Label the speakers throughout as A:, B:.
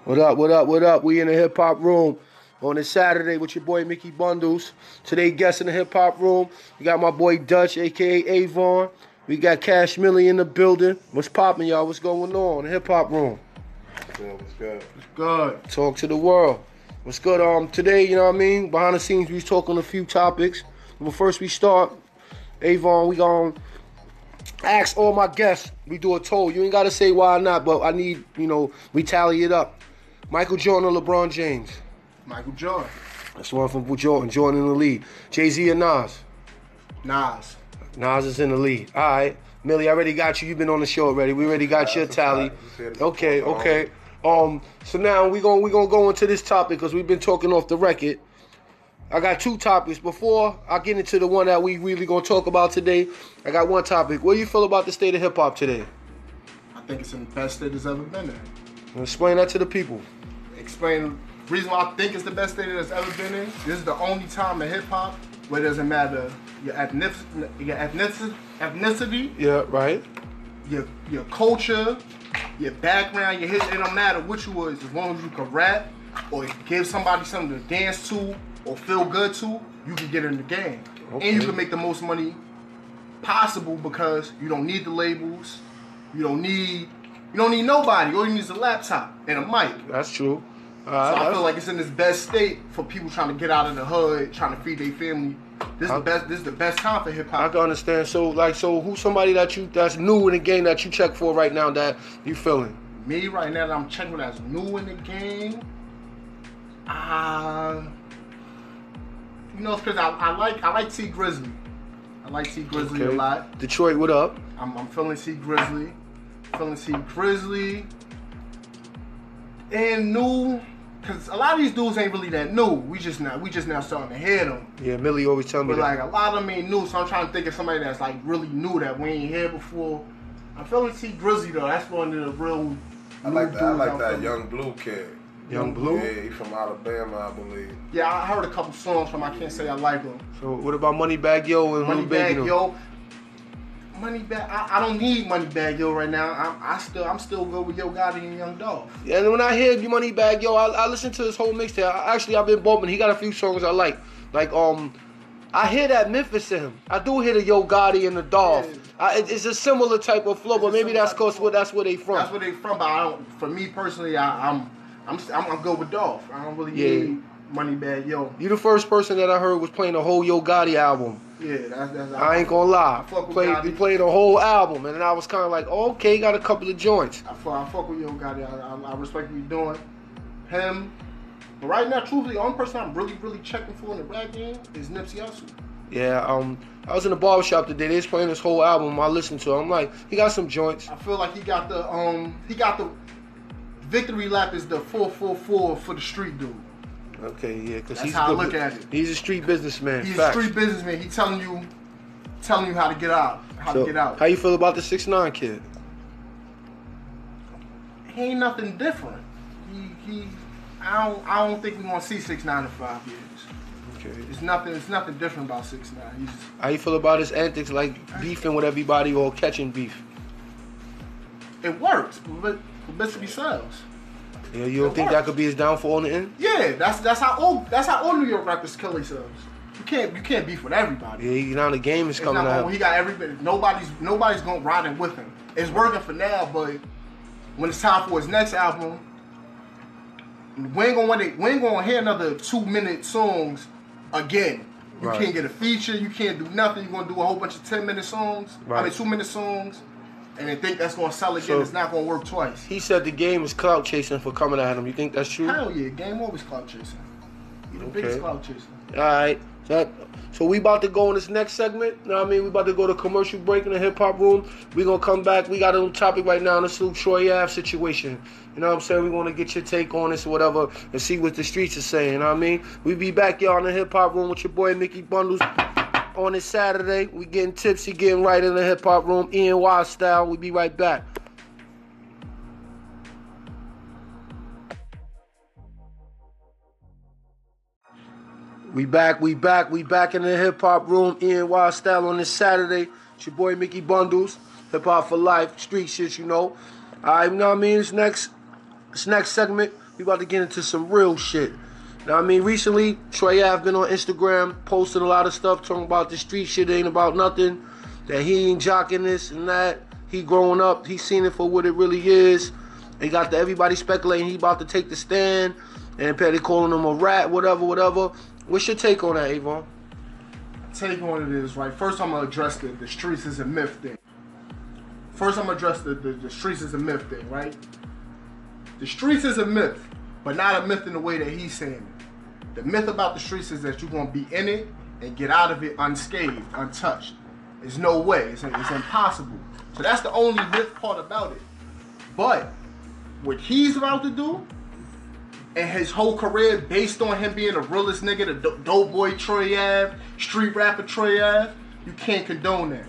A: What up, what up, what up? We in the hip hop room on this Saturday with your boy Mickey Bundles. Today guest in the hip hop room. We got my boy Dutch, aka Avon. We got Cash Millie in the building. What's poppin', y'all? What's going on? The hip hop room.
B: What's good?
A: What's good? Talk to the world. What's good? Today, you know what I mean? Behind the scenes, we was talking a few topics. But first we start, Avon, we gonna ask all my guests. We do a toll. You ain't gotta say why not, but I need, we tally it up. Michael Jordan or LeBron James?
B: Michael Jordan.
A: That's one from Jordan. Jordan in the lead. Jay-Z or Nas?
B: Nas.
A: Nas is in the lead. All right. Millie, I already got you. You've been on the show already. We already got your tally. Okay. So now we gonna go into this topic because we've been talking off the record. I got two topics. Before I get into the one that we really gonna talk about today, I got one topic. What do you feel about the state of hip hop today?
B: I think it's in the best state it's ever been in.
A: Explain that to the people.
B: The reason why I think it's the best state it's ever been in. This is the only time in hip hop where it doesn't matter your ethnicity.
A: Yeah, right.
B: Your culture, your background, your history. It don't matter what you was, as long as you can rap or give somebody something to dance to or feel good to, you can get in the game. Okay. And you can make the most money possible because you don't need the labels. You don't need nobody. All you need is a laptop and a mic.
A: That's true.
B: So I feel like it's in this best state for people trying to get out of the hood, trying to feed their family. This is the best time for hip hop.
A: I can understand. So who's somebody that's new in the game that you check for right now that you feeling?
B: Me right now that I'm checking that's new in the game. It's because I like T Grizzly. I like T Grizzly a lot.
A: Detroit, what up?
B: I'm feeling T Grizzly. And new, because a lot of these dudes ain't really that new. We just now starting to hear them.
A: Yeah, Millie always tell me
B: but
A: that.
B: Like a lot of them ain't new, so I'm trying to think of somebody that's like really new that we ain't heard before. I'm feeling T Grizzly though. That's one of the real.
C: I like that Young Blue kid.
A: Young Blue?
C: Yeah, he from Alabama, I believe.
B: Yeah, I heard a couple songs from. I can't say I like them.
A: So what about Moneybagg Yo and
B: Moneybagg Yo? Moneybagg, I don't need Moneybagg Yo right now. I'm still good with Yo Gotti and Young Dolph.
A: Yeah, and when I hear Moneybagg Yo, I listen to his whole mixtape. I've been bumping. He got a few songs I like. I hear that Memphis in him. I do hear the Yo Gotti and the Dolph. Yeah. It's a similar type of flow, but maybe that's because that's where they from.
B: That's where they from, but for me personally, I'm good with Dolph. I don't really need Moneybagg Yo.
A: You the first person that I heard was playing the whole Yo Gotti album.
B: Yeah, that's
A: I ain't gonna lie. He played the whole album, and then I was kind of like, okay, got a couple of joints.
B: I fuck with Yo Gotti. I respect what he's doing. Him. But right now, truthfully, the only person I'm really, really checking for in the rap game is Nipsey Hussle.
A: Yeah, I was in the barbershop today. They was playing this whole album. I listened to it. I'm like, he got some joints.
B: I feel like he got the victory lap is the 444 for the street dude.
A: Okay, yeah, because
B: that's how I look at it.
A: He's a street businessman.
B: He's a street businessman. He's telling you how to get out, to get out.
A: How you feel about the 6ix9ine kid?
B: He ain't nothing different. I don't think we're gonna see 6ix9ine in 5 years.
A: Okay.
B: It's nothing different about 6ix9ine.
A: How you feel about his antics, like beefing with everybody or catching beef?
B: It works, but publicity sells.
A: Yeah, you don't think that could be his downfall in the end?
B: Yeah, that's how all New York rappers kill themselves. You can't beef with everybody.
A: Yeah, now the game is coming out.
B: He got everybody. Nobody's gonna ride it with him. It's working for now, but when it's time for his next album, we ain't gonna hear another 2-minute songs again. You can't get a feature. You can't do nothing. You're gonna do a whole bunch of 10-minute songs. Right. 2-minute songs. And they think that's gonna sell again. So it's not gonna work twice.
A: He said the game is clout chasing for coming at him. You think that's true?
B: Hell yeah, game always clout chasing. He's the biggest clout chaser.
A: All right. So we about to go in this next segment. You know what I mean? We about to go to commercial break in the hip hop room. We gonna come back. We got a new topic right now. This little Troy Ave situation. You know what I'm saying? We want to get your take on this or whatever and see what the streets are saying. You know what I mean? We be back, y'all, in the hip hop room with your boy Mickey Bundles. On this Saturday, we getting tipsy, getting right in the hip hop room, ENY style. We be right back. We back in the hip hop room, ENY style on this Saturday. It's your boy Mickey Bundles, hip hop for life, street shit, you know. You know what I mean? This next segment, We about to get into some real shit. Now, I mean, recently, Troy Ave been on Instagram posting a lot of stuff talking about the street shit ain't about nothing, that he ain't jocking this and that. He growing up, he seen it for what it really is. He got everybody speculating he about to take the stand, and they calling him a rat, whatever. What's your take on that, Avon?
B: Take on it is, right, first I'm going to address the streets is a myth thing. First I'm going to address the streets is a myth thing, right? The streets is a myth, but not a myth in the way that he's saying it. The myth about the streets is that you're going to be in it and get out of it unscathed, untouched. There's no way. It's impossible. So that's the only myth part about it. But what he's about to do, and his whole career based on him being the realest nigga, the dope boy Troy Ave, street rapper Troy Ave, you can't condone that.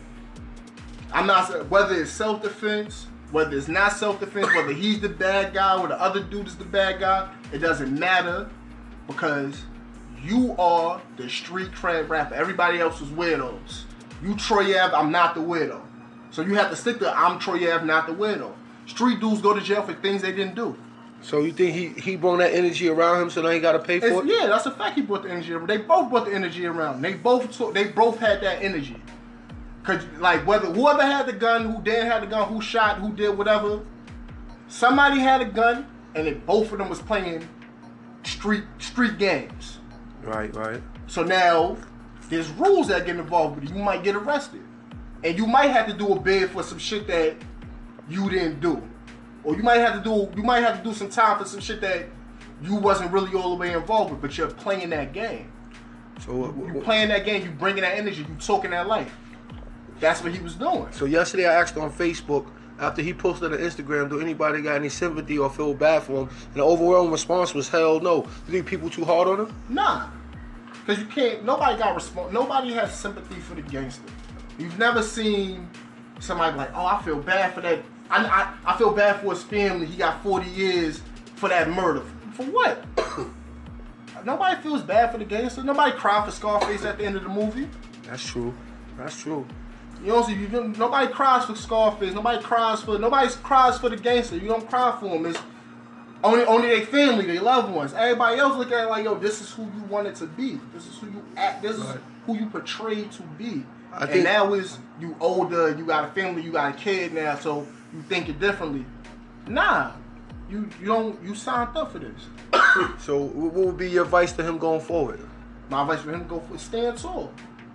B: I'm not, whether it's self-defense, whether it's not self-defense, whether he's the bad guy or the other dude is the bad guy, it doesn't matter. Because you are the street cred rapper. Everybody else is weirdos. You Troy Ave, I'm not the weirdo. So you have to stick to I'm Troy Ave, not the weirdo. Street dudes go to jail for things they didn't do.
A: So you think he brought that energy around him, so now he got to pay for it?
B: Yeah, that's a fact. He brought the energy around. They both brought the energy around. They both had that energy. Cause like whoever had the gun, who didn't have the gun, who shot, who did whatever, somebody had a gun, and then both of them was playing street games.
A: Right.
B: So now there's rules that get involved with it. You might get arrested, and you might have to do a bid for some shit that you didn't do, or you might have to do some time for some shit that you wasn't really all the way involved with, but you're playing that game.
A: So
B: you playing that game, you bringing that energy, you talking that life. That's what he was doing.
A: So yesterday I asked on Facebook, after he posted on Instagram, do anybody got any sympathy or feel bad for him? And the overwhelming response was hell no. You think people too hard on him?
B: Nah. Because you can't, nobody has sympathy for the gangster. You've never seen somebody like, oh, I feel bad for that. I feel bad for his family. He got 40 years for that murder. For what? Nobody feels bad for the gangster. Nobody cried for Scarface at the end of the movie.
A: That's true.
B: You know, nobody cries for Scarface. Nobody cries for the gangster. You don't cry for him. It's only their family, their loved ones. Everybody else look at it like, yo, this is who you wanted to be. This is who you act. This is who you portrayed to be. And now is you older, you got a family, you got a kid now, so you think it differently. Nah, you signed up for this.
A: So what would be your advice to him going forward?
B: My advice for him to go for stand tall.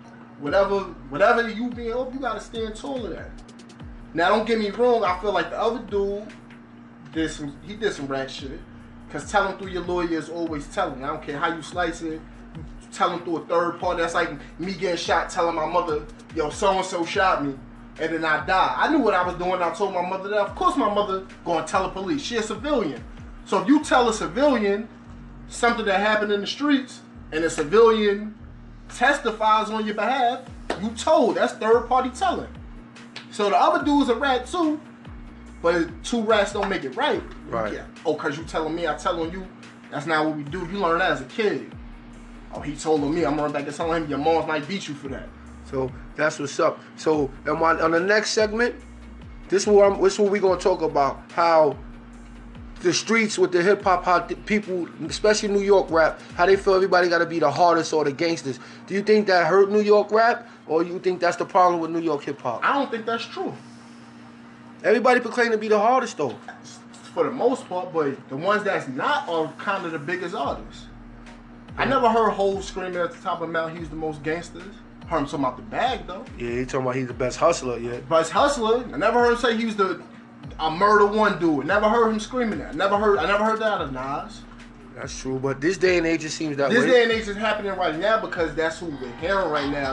B: Whatever you being up, you gotta stand tall of that. Now don't get me wrong, I feel like the other dude did some rat shit. Cause telling through your lawyer is always telling. I don't care how you slice it, you tell them through a third party. That's like me getting shot, telling my mother, yo, so-and-so shot me, and then I die. I knew what I was doing, I told my mother that. Of course my mother gonna tell the police. She a civilian. So if you tell a civilian something that happened in the streets, and a civilian testifies on your behalf, you told. That's third party telling. So the other dude's a rat too, but two rats don't make it right.
A: Right.
B: Yeah. Oh, cause you telling me, I tell on you. That's not what we do. You learn that as a kid. Oh, he told on me. I'm running back and telling him your mom might beat you for that.
A: So that's what's up. So on the next segment, this is what we're gonna talk about. How the streets with the hip hop, how people, especially New York rap, how they feel everybody got to be the hardest or the gangsters. Do you think that hurt New York rap, or you think that's the problem with New York hip hop?
B: I don't think that's true.
A: Everybody proclaim to be the hardest though.
B: For the most part, but the ones that's not are kind of the biggest artists. I never heard Hov screaming at the top of the mountain he's the most gangsters. Heard him talking about the bag though.
A: Yeah, he talking about he's the best hustler. Yeah,
B: best hustler. I never heard him say he was a murder one dude. Never heard him screaming that. I never heard that out of Nas.
A: That's true, but this day and age it seems that way.
B: This day and age is happening right now because that's who we're hearing right now.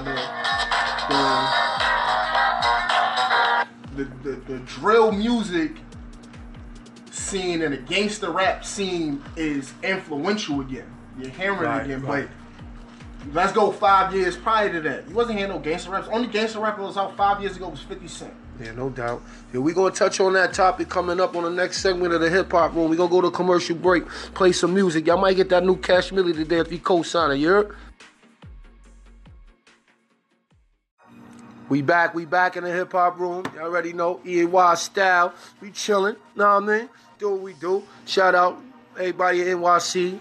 B: The drill music scene and the gangster rap scene is influential again. You're hearing it again, but let's go 5 years prior to that. You wasn't hearing no gangster raps. Only gangster rapper was out 5 years ago was 50 Cent.
A: Yeah, no doubt. Yeah, we're going to touch on that topic coming up on the next segment of the Hip Hop Room. We're going to go to a commercial break, play some music. Y'all might get that new Cash Millie today if you co-sign it, you heard? We back in the Hip Hop Room. Y'all already know, EAY style. We chilling, know what I mean? Do what we do. Shout out everybody in NYC,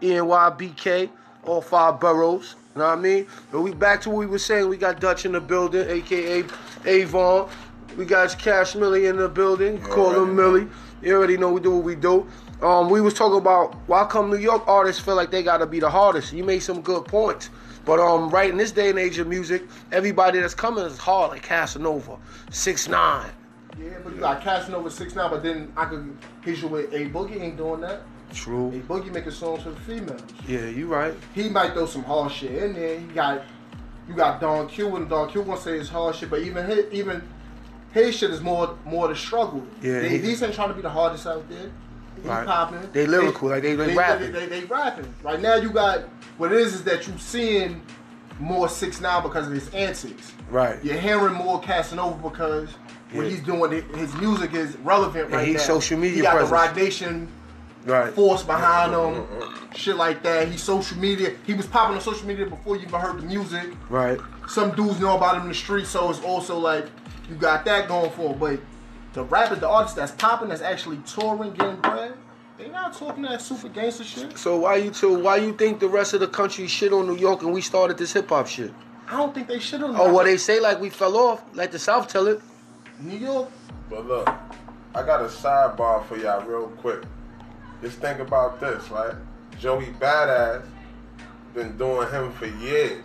A: ENYBK, all 5 boroughs. You know what I mean? But we back to what we were saying. We got Dutch in the building, a.k.a. Avon. We got Cash Millie in the building. Call him Millie. You already know we do what we do. We was talking about why come New York artists feel like they got to be the hardest. You made some good points. But right in this day and age of music, everybody that's coming is hard, like Casanova, 6ix9ine.
B: Yeah, but you got Casanova 6ix9ine, but then I could hit you with A Boogie ain't doing that.
A: True.
B: A Boogie making songs for the females.
A: Yeah, you right.
B: He might throw some hard shit in there. You got Don Q, and Don Q gonna say it's hard shit, but even his shit is more the struggle.
A: Yeah,
B: these ain't trying to be the hardest out there. He
A: right.
B: popping.
A: They lyrical, like they rapping.
B: They rapping. Right now you got what it is that you seeing more 6ix9ine because of his antics.
A: Right.
B: You're hearing more Casanova because when he's doing his music is relevant right now.
A: He's social media
B: He got
A: presence.
B: the Rock Nation force behind him, shit like that. He's social media. He was popping on social media before you even heard the music.
A: Right.
B: Some dudes know about him in the street, so it's also like you got that going for him. But the rapper, the artist that's popping, that's actually touring, getting bread, they not talking that super gangster shit.
A: So why you think the rest of the country shit on New York and we started this hip hop shit?
B: I don't think they shit on.
A: Oh, well, they say like we fell off, like the South tell it.
B: New York.
C: But look, I got a sidebar for y'all real quick. Just think about this, right? Joey Badass been doing him for years.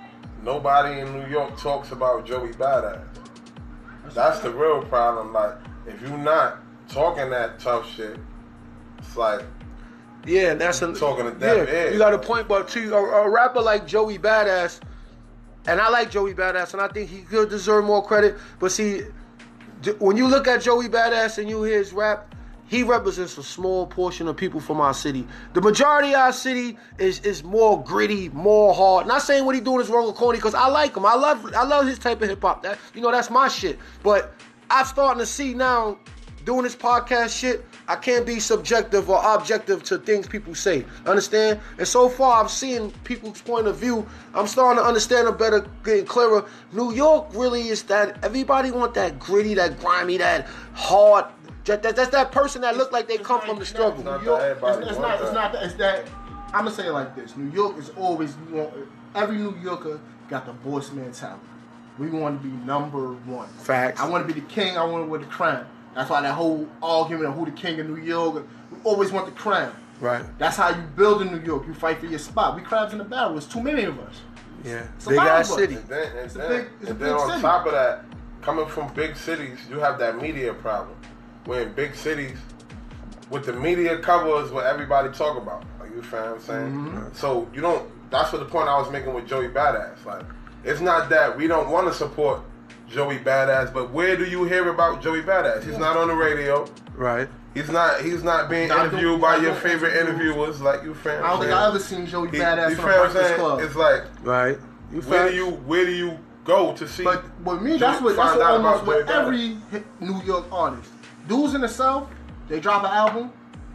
C: Nobody in New York talks about Joey Badass. That's the real problem. Like, if you're not talking that tough shit, it's like,
A: yeah, that's
C: talking to deaf ears.
A: You got a point, but to a rapper like Joey Badass, and I like Joey Badass, and I think he could deserve more credit. But see, when you look at Joey Badass and you hear his rap, he represents a small portion of people from our city. The majority of our city is more gritty, more hard. Not saying what he doing is wrong or corny, because I like him. I love his type of hip hop. That, that's my shit. But I'm starting to see now, doing this podcast shit, I can't be subjective or objective to things people say. Understand? And so far, I'm seeing people's point of view. I'm starting to understand them better, getting clearer. New York really is that. Everybody want that gritty, that grimy, that hard. That's that person that look like they come from the struggle.
B: New York, it's not that. It's that. I'm gonna say it like this: New York is always. Every New Yorker got the boss mentality. We want to be number one.
A: Facts.
B: I want to be the king. I want to wear the crown. That's why that whole argument of who the king of New York. We always want the crown.
A: Right.
B: That's how you build in New York. You fight for your spot. We crabs in the barrel. There's too many of us.
A: Yeah.
B: It's a
A: big
B: lot of
A: ass
B: us.
A: city.
C: And then
B: big
C: on
B: city.
C: top of that, coming from big cities, you have that media problem. We're in big cities, with the media covers what everybody talk about. Like, you feel what I'm saying?
B: Mm-hmm.
C: So you don't. That's what the point I was making with Joey Badass. Like, it's not that we don't want to support Joey Badass, but where do you hear about Joey Badass? He's not on the radio.
A: Right.
C: He's not being interviewed by your favorite interviewers, like you fam.
B: I don't think I ever seen Joey Badass
C: you
B: on a Breakfast
C: saying?
B: Club.
C: It's like,
A: right.
C: Where do you go to see?
B: But with me, that's what almost with every New York artist. Dudes in the South, they drop an album.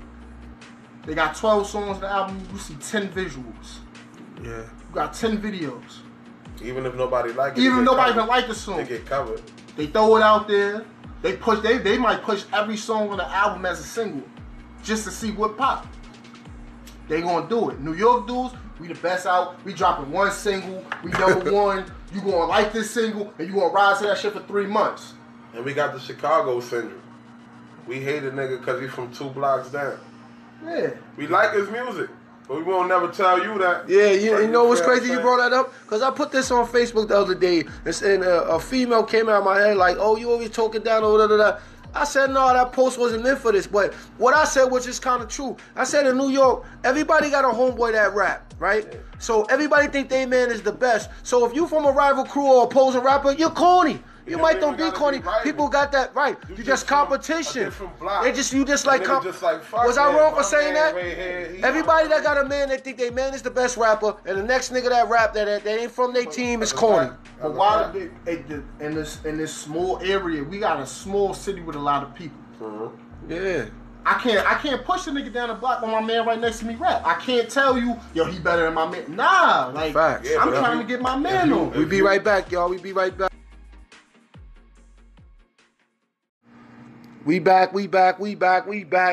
B: They got 12 songs on the album. You see 10 visuals.
A: Yeah.
B: You got 10 videos.
C: Even if nobody like it.
B: Even if nobody can like the song.
C: They get covered.
B: They throw it out there. They might push every song on the album as a single, just to see what pop. They gonna do it. New York dudes, we the best out. We dropping one single. We number one. You gonna like this single, and you gonna ride to that shit for 3 months.
C: And we got the Chicago syndrome. We hate a nigga because he's from 2 blocks down.
B: Yeah.
C: We like his music, but we won't never tell you that.
A: Yeah, you know what's crazy you brought that up? Because I put this on Facebook the other day, and a female came out of my head like, oh, you always talking down, da. I said, no, that post wasn't meant for this. But what I said was just kind of true. I said in New York, everybody got a homeboy that rap, right? Yeah. So everybody think they man is the best. So if you from a rival crew or opposing rapper, you're corny. You might don't be corny. People got that right. You just competition. You just like was I wrong for saying that? Everybody that got a man, they think they man is the best rapper, and the next nigga that rap that ain't from their team is corny.
B: But why in this small area? We got a small city with a lot of people.
C: Mm-hmm.
A: Yeah.
B: I can't push the nigga down the block when my man right next to me rap. I can't tell you, yo, he better than my man. Nah, like
A: facts.
B: I'm trying to get my man on.
A: We be right back, y'all. We be right back. We back.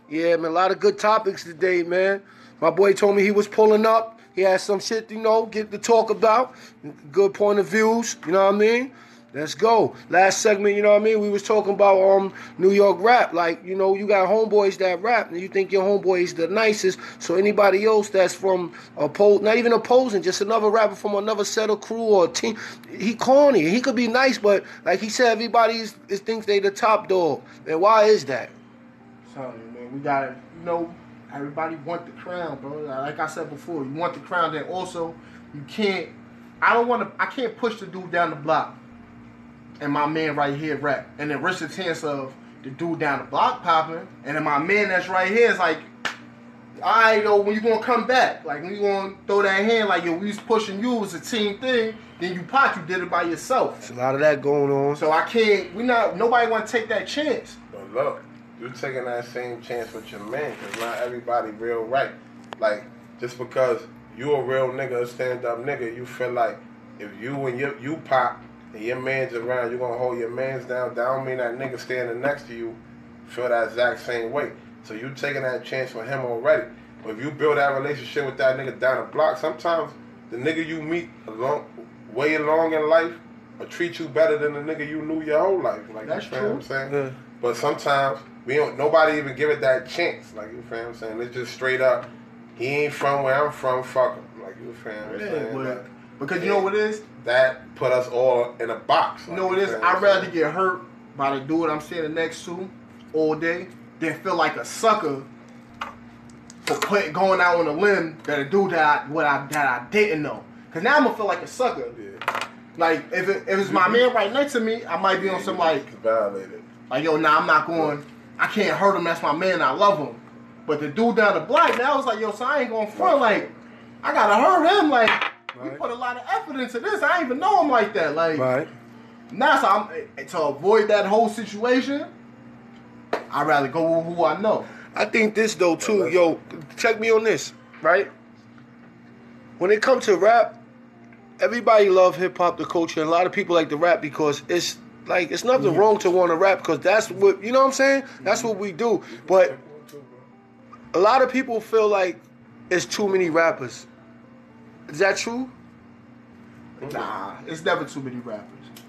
A: Yeah, man, a lot of good topics today, man. My boy told me he was pulling up. He had some shit, get to talk about. Good point of views, you know what I mean? Let's go. Last segment, you know what I mean? We was talking about New York rap. Like, you got homeboys that rap, and you think your homeboy is the nicest. So anybody else that's from not even opposing, just another rapper from another set of crew or team, he corny. He could be nice, but like he said, everybody thinks they the top dog. And why is that?
B: Sorry, man. We got to, everybody want the crown, bro. Like I said before, you want the crown. Then also, you can't. I can't push the dude down the block. And my man right here rap. And then risk the chance of the dude down the block popping. And then my man that's right here is like, alright, yo, when you gonna come back? Like, when you gonna throw that hand, like, yo, we was pushing you, it was a team thing. Then you pop, you did it by yourself.
A: There's a lot of that going on.
B: So nobody wanna take that chance.
C: But look, you're taking that same chance with your man, because not everybody real right. Like, just because you a real nigga, a stand-up nigga, you feel like if you and you pop, and your man's around, you're going to hold your man's down. That don't mean that nigga standing next to you feel that exact same way. So you taking that chance for him already. But if you build that relationship with that nigga down the block, sometimes the nigga you meet way along in life will treat you better than the nigga you knew your whole life. Like,
B: that's
C: you feel
B: true.
C: what I'm saying?
A: Yeah.
C: But sometimes nobody even give it that chance. Like, you feel what I'm saying? It's just straight up, he ain't from where I'm from, fuck him. Like, you feel what I'm saying?
B: Because you know what it is?
C: That put us all in a box.
B: You know what it is? I'd rather get hurt by the dude I'm standing next to all day than feel like a sucker for going out on a limb that a dude that I didn't know. Because now I'm going to feel like a sucker.
C: Yeah.
B: Like, if it's my man right next to me, I might be on some like...
C: Violated.
B: Like, yo, I'm not going... I can't hurt him. That's my man. I love him. But the dude down the block, now it's like, yo, so I ain't going to front. Like, I got to hurt him. Like...
A: Right.
B: We put a lot of effort into this. I ain't even know him like that. Like,
A: right.
B: Now, so to avoid that whole situation, I'd rather go with who I know.
A: I think this, though, too. Yo, check me on this, right? When it comes to rap, everybody love hip-hop, the culture, and a lot of people like to rap because it's nothing wrong to want to rap because that's what, you know what I'm saying? That's what we do. But a lot of people feel like it's too many rappers. Is that true?
B: Nah, it's never too many rappers.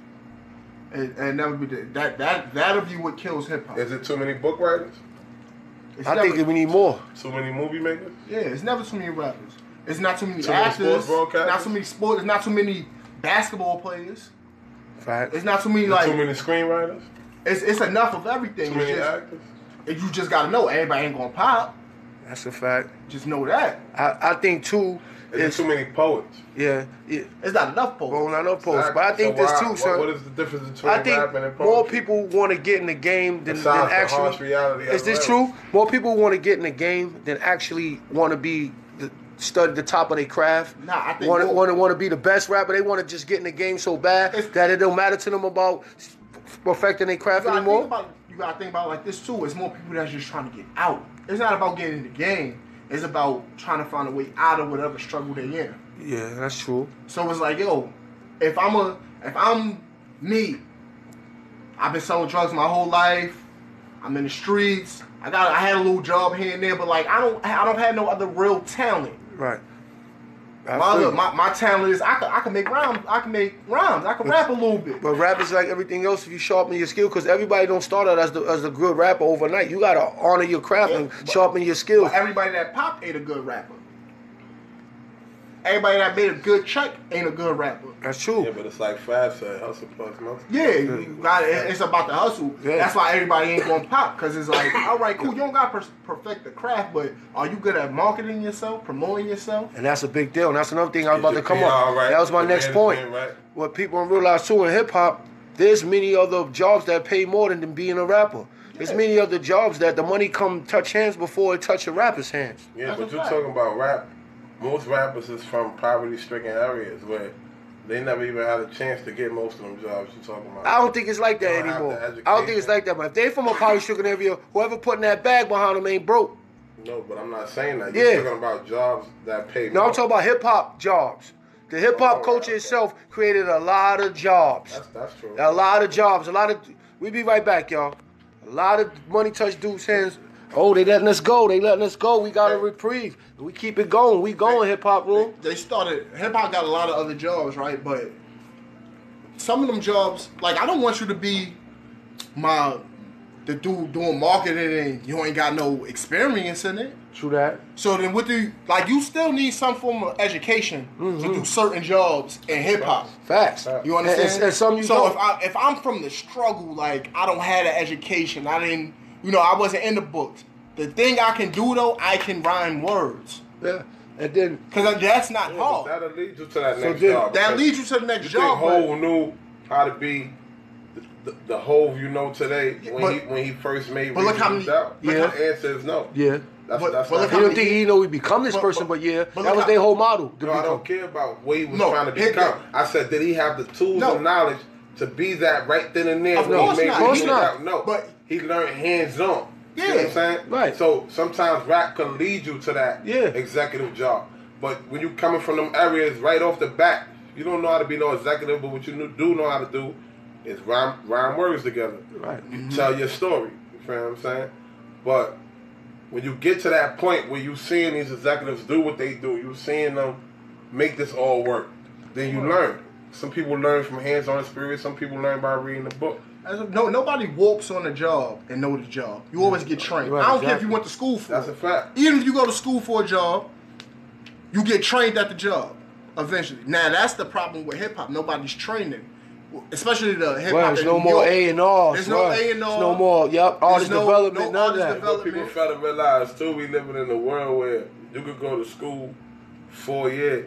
B: And never be that'll be what kills hip hop.
C: Is it too many book writers?
A: I think we need more.
C: Too many movie makers?
B: Yeah, it's never too many rappers. It's not too many
C: Too many
B: actors.
C: sports broadcasters?
B: Not too many sports. It's not too many basketball players.
A: Fact.
B: It's not too many like.
C: Too many screenwriters?
B: It's enough of everything.
C: Too many actors?
B: You just gotta know everybody ain't gonna pop.
A: That's a fact.
B: Just know that.
A: I think too.
C: Is there too many poets?
A: Yeah.
B: It's not enough poets.
A: Well, not enough poets.
C: Exactly.
A: But I think
C: So
A: this
C: why-
A: too, sir.
C: What is the difference between
A: I think
C: rapping and poetry?
A: more people want to get in the game than
C: Besides the
A: actually.
C: harsh reality of
A: Is this
C: life.
A: true? More people want to get in the game than actually want to be study the top of their craft.
B: Nah, I think
A: want to be the best rapper. They want to just get in the game so bad that it don't matter to them about perfecting their craft anymore.
B: You gotta think about it like this too. It's more people that's just trying to get out. It's not about getting in the game. It's about trying to find a way out of whatever struggle they're in.
A: Yeah, that's true.
B: So it's like, yo, if I'm me, I've been selling drugs my whole life. I'm in the streets. I had a little job here and there, but like I don't have no other real talent.
A: Right.
B: My talent is I can make rhymes. I can rap a little bit.
A: But rap is like everything else. If you sharpen your skill, because everybody don't start out as a good rapper overnight. You gotta honor your craft and sharpen your skills.
B: But everybody that popped ain't a good rapper. Everybody that made a good check ain't a good rapper.
A: That's true.
C: Yeah, but it's like Fab said, hustle plus muscle.
B: Yeah, you got it's about the hustle.
A: Yeah.
B: That's why everybody ain't gonna pop, because it's like, all right, cool, you don't gotta perfect the craft, but are you good at marketing yourself, promoting yourself?
A: And that's a big deal. And that's another thing I was about to come
C: PR,
A: up.
C: right?
A: That was my
C: The
A: next point.
C: management, right?
A: What people don't realize too in hip hop, there's many other jobs that pay more than being a rapper. There's many other jobs that the money come touch hands before it touch a rapper's hands.
C: Yeah,
B: That's
C: but
B: a
C: you're
B: fact.
C: talking about rap. Most rappers is from poverty-stricken areas where they never even had a chance to get most of them jobs you're talking about.
A: I don't think it's like that
C: They don't have
A: anymore.
C: the
A: I don't think it's like that. But if they from a poverty-stricken area, whoever putting that bag behind them ain't broke.
C: No, but I'm not saying that.
A: Yeah.
C: You're talking about jobs that pay
A: No,
C: more.
A: I'm talking about hip hop jobs. The hip hop
C: Oh,
A: culture
C: okay.
A: itself created a lot of jobs.
C: That's true.
A: A lot of jobs. We be right back, y'all. A lot of money touch dudes' hands. Oh, they letting us go. They letting us go. We got a reprieve. We keep it going. We going, hip hop room.
B: They started, hip hop got a lot of other jobs, right? But some of them jobs, like, I don't want you to be the dude doing marketing and you ain't got no experience in it.
A: True that.
B: So then you still need some form of education to do certain jobs in hip hop.
A: Facts.
B: You understand?
A: And some you
B: so
A: don't.
B: if I'm from the struggle, like, I don't have the education, I wasn't in the books. The thing I can do though, I can rhyme words.
A: Yeah. And then,
B: because that's not hard.
C: That'll lead you to that next job.
B: That leads you to the next job.
C: Hove knew how to be the Hove you know today when he first made.
B: But look how many.
C: Out. The answer is no.
A: Yeah.
C: That's
A: you don't think he know he become this person, but that was their whole model.
C: No, I don't care about what he was trying to become. I said, did he have the tools and knowledge to be that right then and there?
B: Of course not.
C: No, but he learned hands-on.
B: Yeah.
C: You know what I'm saying?
A: Right.
C: So sometimes rap can lead you to that executive job. But when you coming from them areas right off the bat, you don't know how to be no executive, but what you do know how to do is rhyme words together.
A: Right.
C: You tell your story. You feel what I'm saying? But when you get to that point where you seeing these executives do what they do, you seeing them make this all work, then you learn. Some people learn from hands-on experience. Some people learn by reading the book.
B: Nobody walks on the job and know the job. You always get trained.
A: Right,
B: I don't care if you went to school for
C: That's
B: it.
C: a fact.
B: Even if you go to school for a job, you get trained at the job eventually. Now, that's the problem with hip-hop. Nobody's training. Especially the hip-hop.
A: Well, there's no more A&R.
B: There's no A&R.
A: There's no more, artist development, none of that.
C: But people fail to realize, too, we living in a world where you could go to school 4 years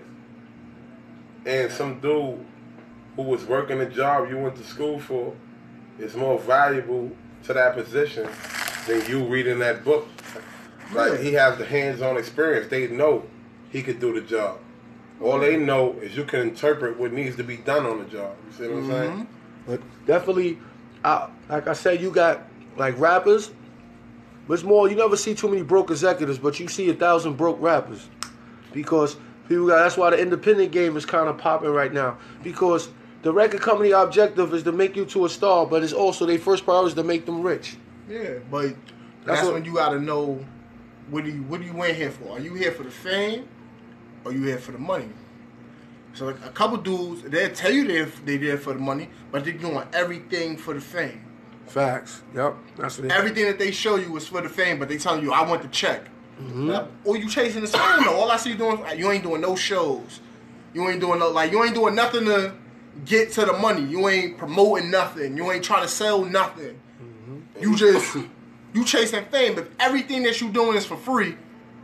C: and some dude who was working a job you went to school for is more valuable to that position than you reading that book. Like, he has the hands-on experience. They know he could do the job. All they know is you can interpret what needs to be done on the job. You see what I'm saying?
A: But definitely, like I said, you got like rappers, but it's more, you never see too many broke executives, but you see 1,000 broke rappers. Because that's why the independent game is kind of popping right now. Because the record company objective is to make you to a star, but it's also their first priority is to make them rich.
B: Yeah, but that's when you got to know what do you in here for? Are you here for the fame? Or you here for the money? So like, a couple dudes, they'll tell you they're there for the money, but they're doing everything for the fame.
A: Facts. Yep. That's what
B: everything that they show you is for the fame, but they telling you, I want the check. Or you chasing the fame though. All I see you doing, you ain't doing no shows. You ain't doing nothing to get to the money. You ain't promoting nothing. You ain't trying to sell nothing. You chasing fame. If everything that you doing is for free,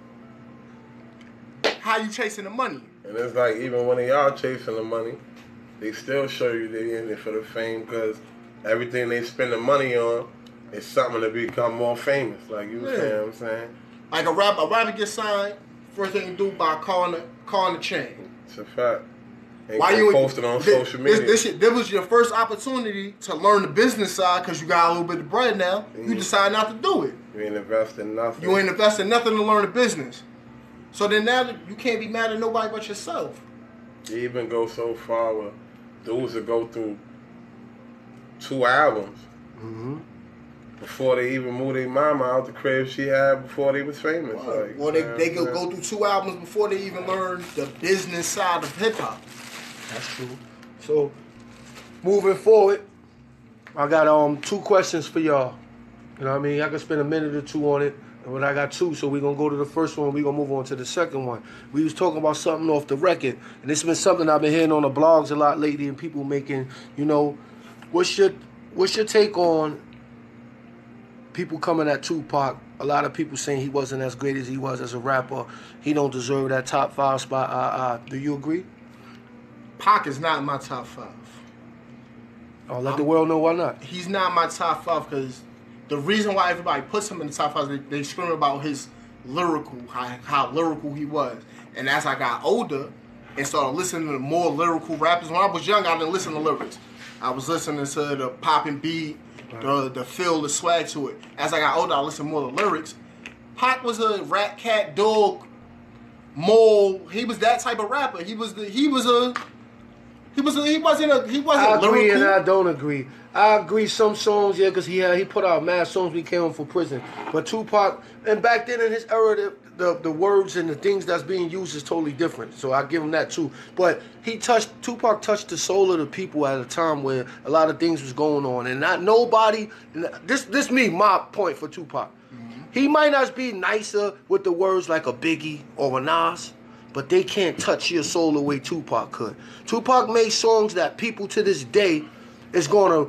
B: how you chasing the money?
C: And it's like, even when they are chasing the money, they still show you they're in it for the fame because everything they spend the money on is something to become more famous. Like you saying, what I'm saying?
B: Like a rapper gets signed, first thing you do by calling the chain.
C: It's a fact.
B: Why you
C: posted on social media?
B: This was your first opportunity to learn the business side because you got a little bit of bread now. You decide not to do it.
C: You ain't investing nothing.
B: You ain't investing nothing to learn the business. So then now you can't be mad at nobody but yourself.
C: You even go so far where dudes will go through 2 albums before they even move their mama out the crib she had before they was famous.
B: Well, they could go through 2 albums before they even learn the business side of hip hop.
A: That's true. So, moving forward, I got 2 questions for y'all. You know what I mean? I can spend a minute or 2 on it. But I got 2, so we're going to go to the first one. We're going to move on to the second one. We was talking about something off the record. And it's been something I've been hearing on the blogs a lot lately and people making, what's your take on people coming at Tupac? A lot of people saying he wasn't as great as he was as a rapper. He don't deserve that top 5 spot. Do you agree?
B: Pac is not in my top 5.
A: Oh, let the world know why not.
B: He's not my top 5 because the reason why everybody puts him in the top 5 is they scream about his lyrical, how lyrical he was. And as I got older and started listening to more lyrical rappers, when I was young, I didn't listen to lyrics. I was listening to the popping beat, the feel, the swag to it. As I got older, I listened more to lyrics. Pac was a rat, cat, dog, mole. He was that type of rapper. He was He wasn't
A: I agree
B: lyrical.
A: and I don't agree. I agree some songs, yeah, because he put out mad songs when he came home from prison. But Tupac, and back then in his era, the words and the things that's being used is totally different. So I give him that too. But Tupac touched the soul of the people at a time where a lot of things was going on, and not nobody. This me my point for Tupac. He might not be nicer with the words like a Biggie or a Nas, but they can't touch your soul the way Tupac could. Tupac made songs that people to this day is gonna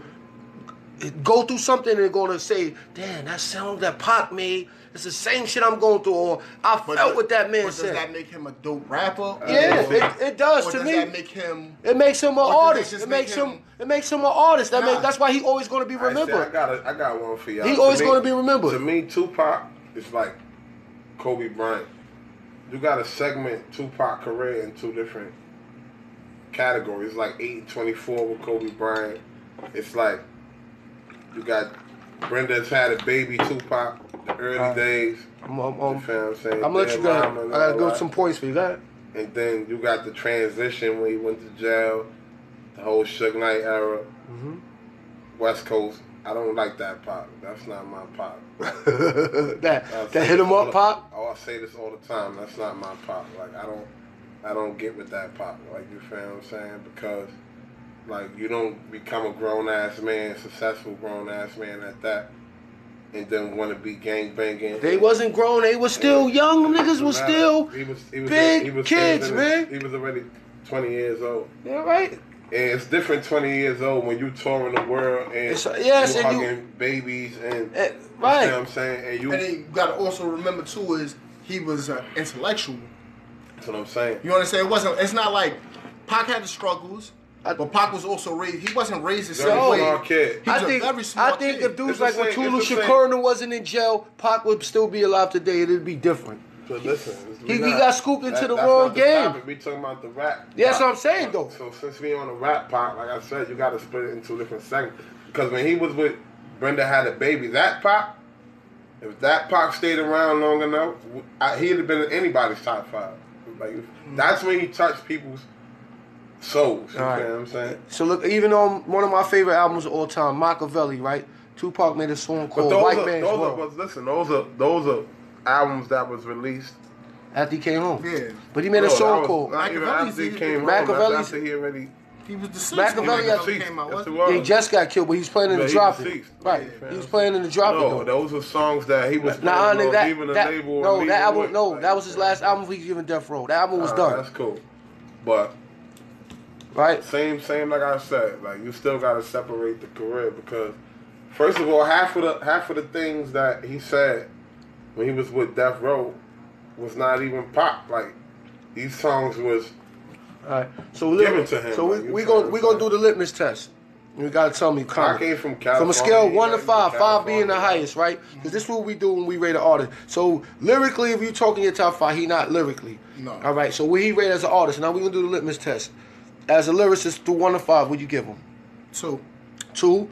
A: go through something and they're gonna say, "Damn, that song that Pac made, it's the same shit I'm going through," or "I felt what that man said."
B: Does that make him a dope rapper?
A: Yeah, it does
B: or
A: to
B: does
A: me.
B: That make him?
A: It makes him an artist.
B: It
A: makes him an artist. That's why he always gonna be
C: I
A: remembered.
C: got one for y'all.
A: He always gonna be remembered.
C: To me, Tupac is like Kobe Bryant. You got to segment Tupac career in two different categories. Like 8-24 with Kobe Bryant. It's like you got Brenda's had a baby Tupac, the early days.
A: I'm
C: You feel what I'm saying?
A: gonna let you go. I gotta go with some points for you. Go ahead.
C: And then you got the transition when he went to jail, the whole Suge Knight era, West Coast. I don't like that pop. That's not my pop.
A: that hit him up pop.
C: Oh, I say this all the time. That's not my pop. Like I don't get with that pop. Like, you feel what I'm saying? Because like you don't become a grown ass man, successful grown ass man at that, and then want to be gang banging.
A: They wasn't grown. They was still young. Them niggas was still big kids, man.
C: He was already 20 years old.
A: Yeah, right.
C: And it's different 20 years old when you touring the world and you hugging babies and
A: right.
C: You know what I'm saying?
B: And then you gotta also remember too is he was intellectual.
C: That's what I'm saying.
B: You understand? It's not like Pac had the struggles, but Pac was also raised. He wasn't raised the same way.
C: Smart kid.
B: He was a very smart kid.
A: If dudes
C: It's
A: like
C: the
A: when
C: same-
A: Tulu
C: it's the same.
A: Shakur wasn't in jail, Pac would still be alive today. It'd be different.
C: But listen,
A: He got scooped into the
C: that's
A: wrong
C: not the
A: game.
C: topic. We talking about the rap.
A: Yeah, that's
C: pop.
A: what I'm saying, though.
C: So since we on the rap pop, like I said, you got to split it into different segments. Because when he was with Brenda had a baby, that pop, if that pop stayed around long enough, he'd have been in anybody's top 5. Like that's when he touched people's souls. You know what I'm saying?
A: So look, even on one of my favorite albums of all time, Machiavelli, right? Tupac made a song called White Man's World.
C: Those are albums that was released
A: After he came home.
B: Yeah.
A: But he made a song called
C: not even after he came home.
A: Machiavelli's-
C: That's after he already.
B: He was deceased.
A: Machiavelli
B: when
A: had-
B: it came out.
C: Yes,
B: wasn't
C: it was.
A: He just got killed, but he was playing in
C: Yeah,
A: the
C: he
A: Drop It.
C: deceased.
A: Right.
C: Yeah.
A: He was playing in the Drop It.
C: No,
A: though.
C: those were songs that he was
A: Nah,
C: playing
A: nigga,
C: on even the label.
A: no,
C: and
A: that
C: leaving
A: album,
C: with.
A: no,
C: Like,
A: that was his last album he was giving Death Row. That album was done,
C: That's cool. But
A: right?
C: same like I said, like you still gotta separate the career because first of all, half of the things that he said when he was with Death Row was not even pop. Like these songs was
A: All right. So
C: given to him.
A: So
C: like,
A: we gonna do the litmus test. You gotta tell me
C: I
A: comment.
C: came from
A: From
C: California.
A: a scale of 1 to
C: like,
A: 5, 5 being the
C: California.
A: highest, right? Because this is what we do when we rate an artist. So lyrically, if you're talking your top 5, he not lyrically.
B: No.
A: All right. So what he rate as an artist? Now we gonna do the litmus test. As a lyricist, through 1 to 5, what you give him?
B: 2.
A: 2.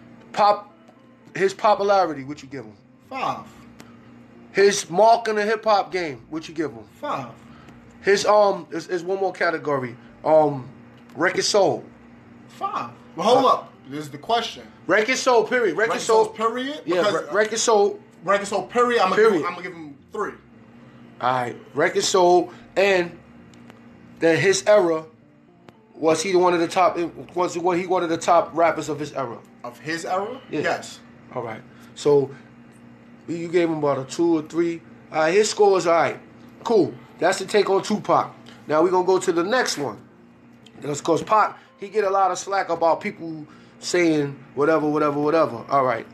A: His popularity, what you give him?
B: 5.
A: His mark in the hip hop game, what you give him?
B: 5.
A: His is one more category. Record sold.
B: 5. Well, hold up. This is the question.
A: Record sold. Period. Record
B: Record
A: sold.
B: sold, period?
A: Yeah.
B: Because
A: Record sold.
B: record sold, period. I'm gonna give him 3.
A: All right. Record sold, and then his era. Was he one of the top? Was he one of the top rappers of his era?
B: Of his era?
A: Yeah.
B: Yes.
A: All right. So you gave him about a 2 or 3. All right. His score is all right. Cool. That's the take on Tupac. Now we're gonna go to the next one. Because Pac, he get a lot of slack about people saying whatever. All right.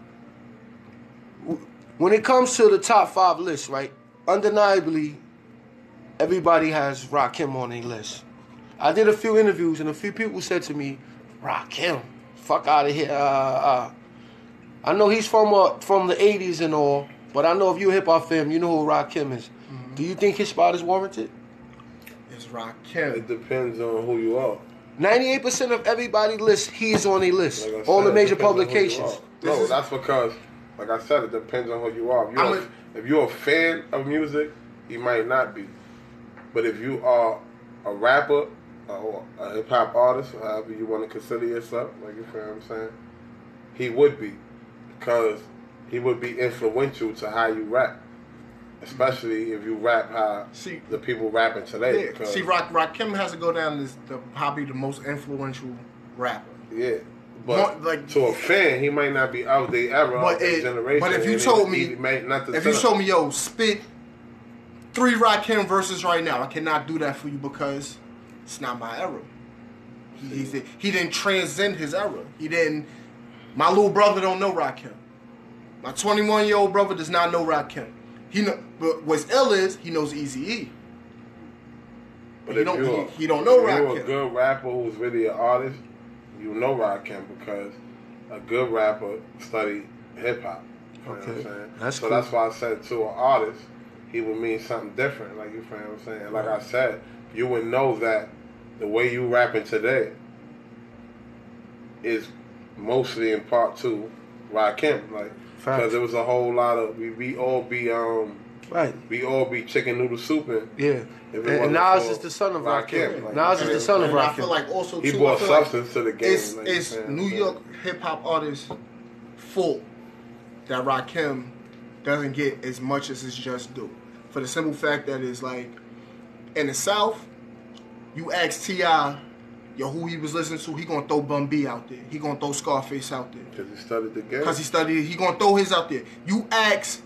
A: When it comes to the top 5 list, right? Undeniably, everybody has Rakim on their list. I did a few interviews and a few people said to me, Rakim, fuck out of here. I know he's from the 80s and all, but I know if you're a hip-hop fan, you know who Rakim is. Mm-hmm. Do you think his spot is warranted?
B: It's Rakim.
C: It depends on who you are.
A: 98% of everybody's list, he is on a list.
C: Like I
A: All
C: said,
A: the major
C: it depends on who you
A: publications.
C: are. No, that's because, like I said, it depends on who you are. If you're a fan of music, you might not be. But if you are a rapper, a hip hop artist, or however you want to consider yourself, like you feel what I'm saying, he would be, because he would be influential to how you rap, especially if you rap how the people rapping today.
B: Yeah. See, Rakim has to go down as probably the most influential rapper.
C: Yeah. But like, to a fan, he might not be out their era, of their generation.
B: But if you told me, yo, spit 3 Rakim verses right now, I cannot do that for you because it's not my era. He didn't transcend his era. He didn't. My little brother don't know Rakim. My 21-year-old brother does not know Rakim. But what's ill is he knows Eazy-E. But he don't know Rakim.
C: If you're a good rapper who's really an artist, you know Rakim because a good rapper studied hip hop. You know what I'm saying? That's why I said to an artist, he would mean something different. Like you feel what I'm saying? Like I said, you would know that the way you rapping today is mostly in part to Rakim. Like because there was a whole lot of we all be chicken noodle souping.
A: Yeah. And Nas is the son of Rakim. Like, Nas is the son of Rakim.
B: I feel like also
C: he brought substance to the game.
B: It's New York hip hop artists' fault that Rakim doesn't get as much as his just due. For the simple fact that it's like in the South, you ask T.I., who he was listening to, he gonna throw Bun B out there. He gonna throw Scarface out there.
C: Because he studied the game.
B: He gonna throw his out there. You ask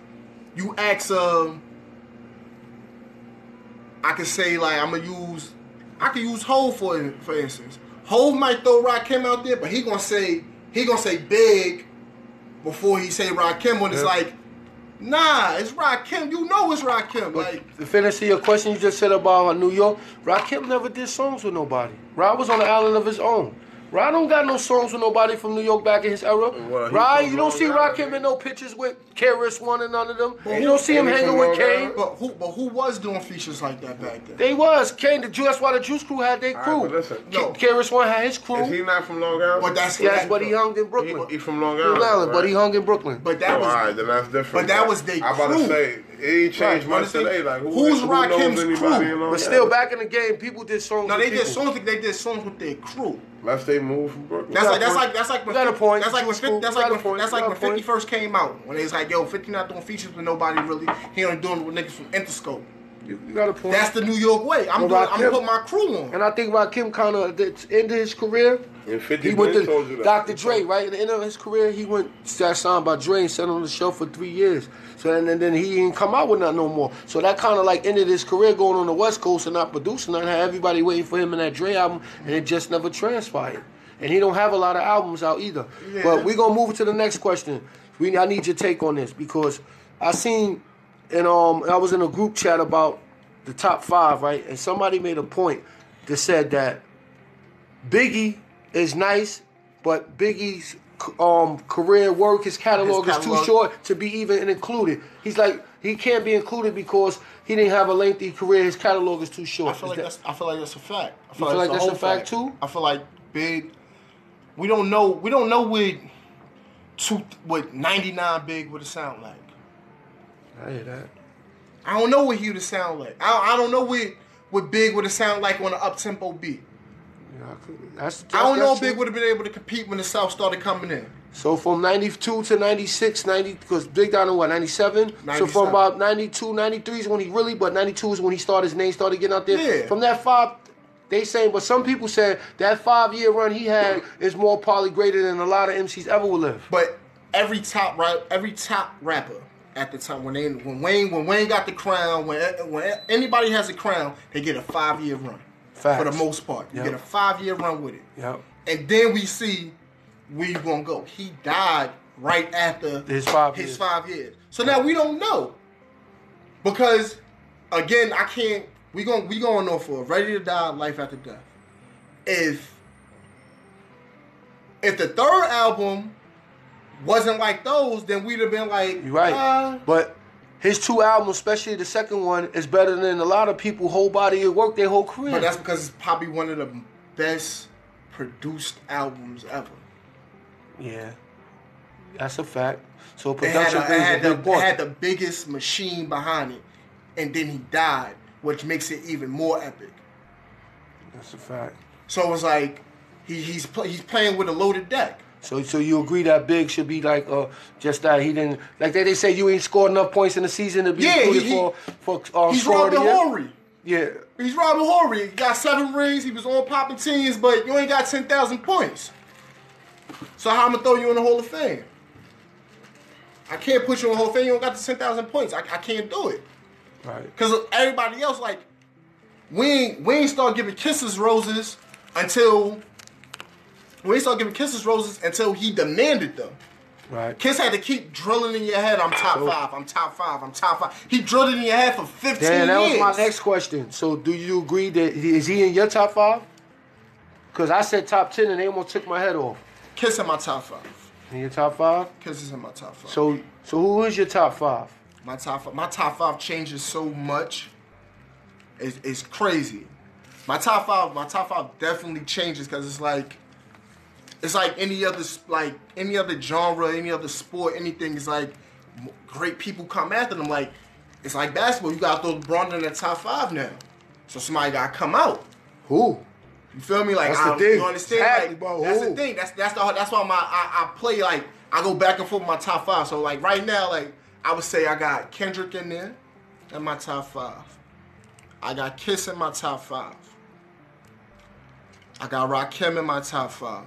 B: I could say like I could use Hov for instance. Hov might throw Rakim out there, but he gonna say Big before he say Rakim when it's like, nah, it's Rakim. You know it's Rakim. Like
A: to finish your question you just said about New York, Rakim never did songs with nobody. Rod was on the island of his own. Rod don't got no songs with nobody from New York back in his era. Well, Rod, you don't see Rakim in no pictures with KRS-One and none of them. You don't see him hanging with Kane.
B: But who was doing features like that back then?
A: They was. Kane, that's why the Juice Crew had their crew. KRS-One had his crew.
C: Is he not from Long Island?
A: But he hung in Brooklyn.
C: He from Long Island, right?
A: But he hung in Brooklyn.
B: But that was
C: alright, then that's different.
B: But that was their crew.
C: I'm about to say it ain't changed much today. Like
B: who's Rakim's crew?
A: But still, back in the game, people did songs.
B: No, they did songs with their crew.
C: Unless they moved from Brooklyn.
B: That's like when 50
A: point.
B: first came out. When they was like, yo, 50 not doing features with nobody really. He only doing it with niggas from Interscope.
A: You got a point.
B: That's the New York way. I'm putting my crew on.
A: And I think Rakim kind of ended his career. He went to Dr. Dre, right? At the end of his career, he got signed by Dre and sat on the show for 3 years. So and then he didn't come out with nothing no more. So that kind of like ended his career going on the West Coast and not producing nothing. Had everybody waiting for him in that Dre album, and it just never transpired. And he don't have a lot of albums out either. Yeah. But we're gonna move to the next question. I need your take on this because I seen, and I was in a group chat about the top 5, right? And somebody made a point that said that Biggie is nice, but Biggie's career work, his catalog is too short to be even included. He's like, he can't be included because he didn't have a lengthy career. His catalog is too short.
B: I feel like that's a fact.
A: I feel like that's a fact too.
B: I feel like Big. We don't know what 99 Big would sound like.
A: I hear that.
B: I don't know what he would sound like. I don't know what Big would sound like on an up-tempo beat.
A: I
B: don't know if Big would have been able to compete when the South started coming in.
A: So from 92 to 96, because Big died in what, 97? So from about 92, 93 is when he really, but 92 is when his name started getting out there.
B: Yeah.
A: From that 5, they saying, but some people said that 5-year run he had is more probably greater than a lot of MCs ever will live.
B: But every top rapper at the time, when Wayne got the crown, when anybody has a crown, they get a 5-year run.
A: Facts.
B: For the most part. You get a 5-year run with it.
A: Yep.
B: And then we see where you're going to go. He died right after
A: his 5 years.
B: So now we don't know. Because, again, we going to know for Ready to Die, Life After Death. If the third album wasn't like those, then we'd have been like...
A: You're right. But... his 2 albums, especially the second one, is better than a lot of people's whole body of work their whole career.
B: But that's because it's probably one of the best produced albums ever.
A: Yeah. That's a fact. So
B: production it had the biggest machine behind it. And then he died, which makes it even more epic.
A: That's a fact.
B: So it's like he's playing with a loaded deck.
A: So you agree that Big should be like just that he didn't like they say you ain't scored enough points in the season to be included for
B: he's
A: scorer of the
B: Robin
A: year?
B: Horry.
A: Yeah.
B: He's Robin Horry. He got 7 rings. He was on popping teams, but you ain't got 10,000 points. So how I'm gonna throw you in the Hall of Fame? I can't put you in the Hall of Fame. You don't got the 10,000 points. I can't do it.
A: Right.
B: Because everybody else, like, we ain't start giving kisses roses until he demanded them.
A: Right.
B: Kiss had to keep drilling in your head, I'm top 5, I'm top 5, I'm top 5. He drilled it in your head for 15 years.
A: That was my next question. So do you agree that is he in your top 5? Because I said top 10 and they almost took my head off.
B: Kiss in my top 5.
A: In your top 5?
B: Kiss is in my top 5.
A: So who is your top 5?
B: My top 5 changes so much. It's crazy. My top 5 definitely changes because it's like any other genre, any other sport, anything. It's like great people come after them. Like it's like basketball. You got to throw LeBron in the top 5 now. So somebody got to come out.
A: Who?
B: You feel me? Like
A: that's the thing.
B: You understand?
A: Exactly,
B: like,
A: bro.
B: That's the thing. That's why I play like I go back and forth with my top 5. So like right now, like I would say I got Kendrick in there in my top 5. I got Kiss in my top 5. I got Rakim in my top 5.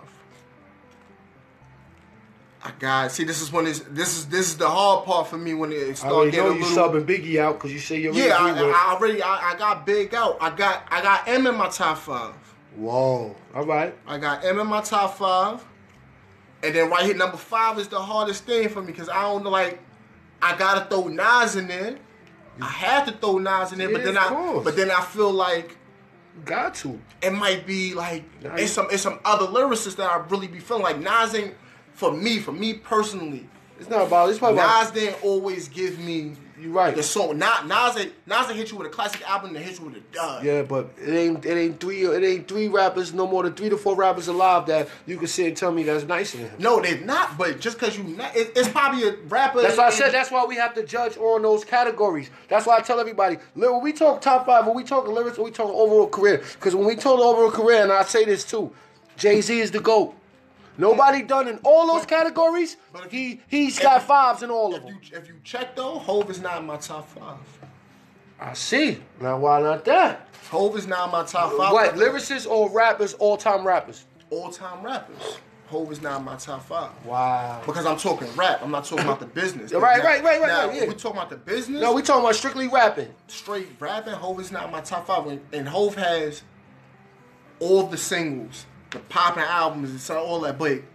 B: This is the hard part for me when it started getting a little.
A: You subbing Biggie out because you say you're
B: I got Big out. I got M in my top 5.
A: Whoa, all right.
B: I got M in my top 5, and then right here number 5 is the hardest thing for me because I don't know, like I gotta throw Nas in there. I had to throw Nas in there, but then I feel like
A: got to.
B: It might be like it's some other lyricists that I really be feeling like Nas ain't. For me personally,
A: it's not about. It's probably
B: Nas didn't always give me.
A: You right.
B: The song. Nas hit you with a classic album and hit you with a dud.
A: Yeah, but it ain't 3 rappers, no more than 3 to 4 rappers alive that you can sit and tell me that's nicer than him.
B: No, they're not. But just because it's probably a rapper.
A: That's why I said. That's why we have to judge on those categories. That's why I tell everybody when we talk top 5, when we talk lyrics, when we talk overall career. Because when we talk overall career, and I say this too, Jay-Z is the GOAT. Nobody done in all those categories. But he's got 5s in all of them.
B: If you check though, Hov is not in my top 5.
A: I see. Now why not that?
B: Hov is not in my top 5.
A: What, lyricists or rappers? All-time rappers.
B: All-time rappers. Hov is not in my top 5.
A: Wow.
B: Because I'm talking rap. I'm not talking about the business.
A: Right.
B: Now,
A: yeah.
B: we talking about the business.
A: No, we talking about strictly rapping.
B: Straight rapping. Hov is not in my top 5. And Hov has all the singles. The popping albums and all that, but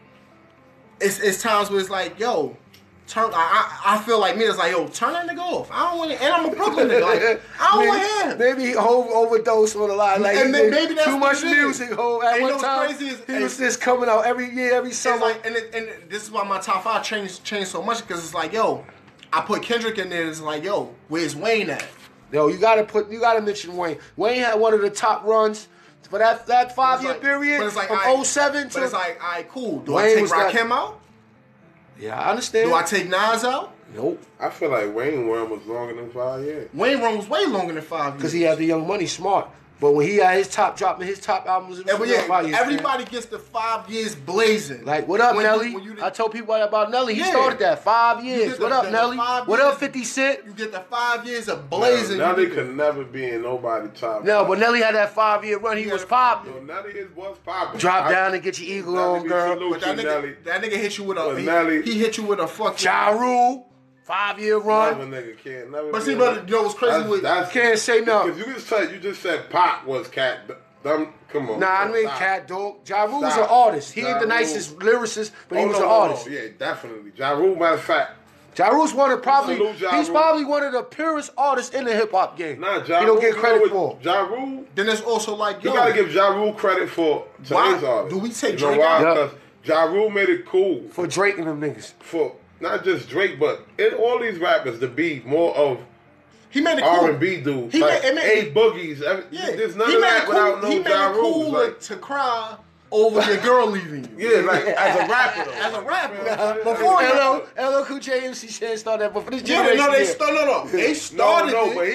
B: it's times where it's like, yo, turn. I feel like me. It's like, yo, turn that nigga off. I don't want it, and I'm a Brooklyn nigga. Like, I don't want him.
A: Maybe Hov overdose on a lot. Like,
B: and maybe that's
A: too much music. Hov at one time, he was just coming out every year, every summer.
B: Like, and this is why my top 5 changed so much because it's like, yo, I put Kendrick in there. It's like, yo, where's Wayne at?
A: Yo, you gotta mention Wayne. Wayne had one of the top runs. For that 5-year period,
B: like,
A: from 07 to...
B: But it's like, all right, cool. Do I take Rakim out?
A: Yeah, I understand.
B: Do I take Nas out?
A: Nope.
C: I feel like Wayne run was longer than 5 years.
B: Wayne run was way longer than 5 years.
A: Because he had the Young Money smart. But when he had his top dropping, his top albums...
B: everybody gets the 5 years blazing.
A: Like, what up, Nelly? I told people about Nelly. He started that 5 years. What up, Nelly? What up, 50 Cent?
B: You get the 5 years of blazing.
C: Nelly could never be in nobody's top.
A: No, but Nelly had that 5-year run. He was popping.
C: No, Nelly was popping.
A: Drop down and get your eagle on, girl.
B: But that nigga hit you with a... He hit you with a fucking...
A: Ja Rule. 5-year run.
C: Never nigga can't. Never.
B: But see, brother, you know what's crazy with...
A: Can't say no.
C: Because you just said Pac was Cat. Come on.
A: Nah, I mean Cat Dog. Ja Rule was an artist. He ain't the nicest lyricist, but he was an artist.
C: Yeah, definitely. Ja Rule, matter of fact.
A: Ja Rule's he's probably one of the purest artists in the hip hop game.
C: Nah, Ja Rule.
A: He don't get credit for.
C: Ja Rule.
B: Then it's also like, yo,
C: you gotta give Ja Rule credit for today's artists.
B: Do we take
C: Drake out? Because Ja Rule made it cool
A: for Drake and them niggas.
C: For not just Drake, but in all these rappers to be more of
B: he made it cool.
C: R&B dudes. He like A Boogies. There's none of that without no Ja Rule.
B: He made it cool like, to cry over your girl leaving you.
C: Yeah, like as a rapper.
B: As a rapper.
A: Before LL Cool J MC Shan started that, but for this generation.
B: They started
C: No, but he was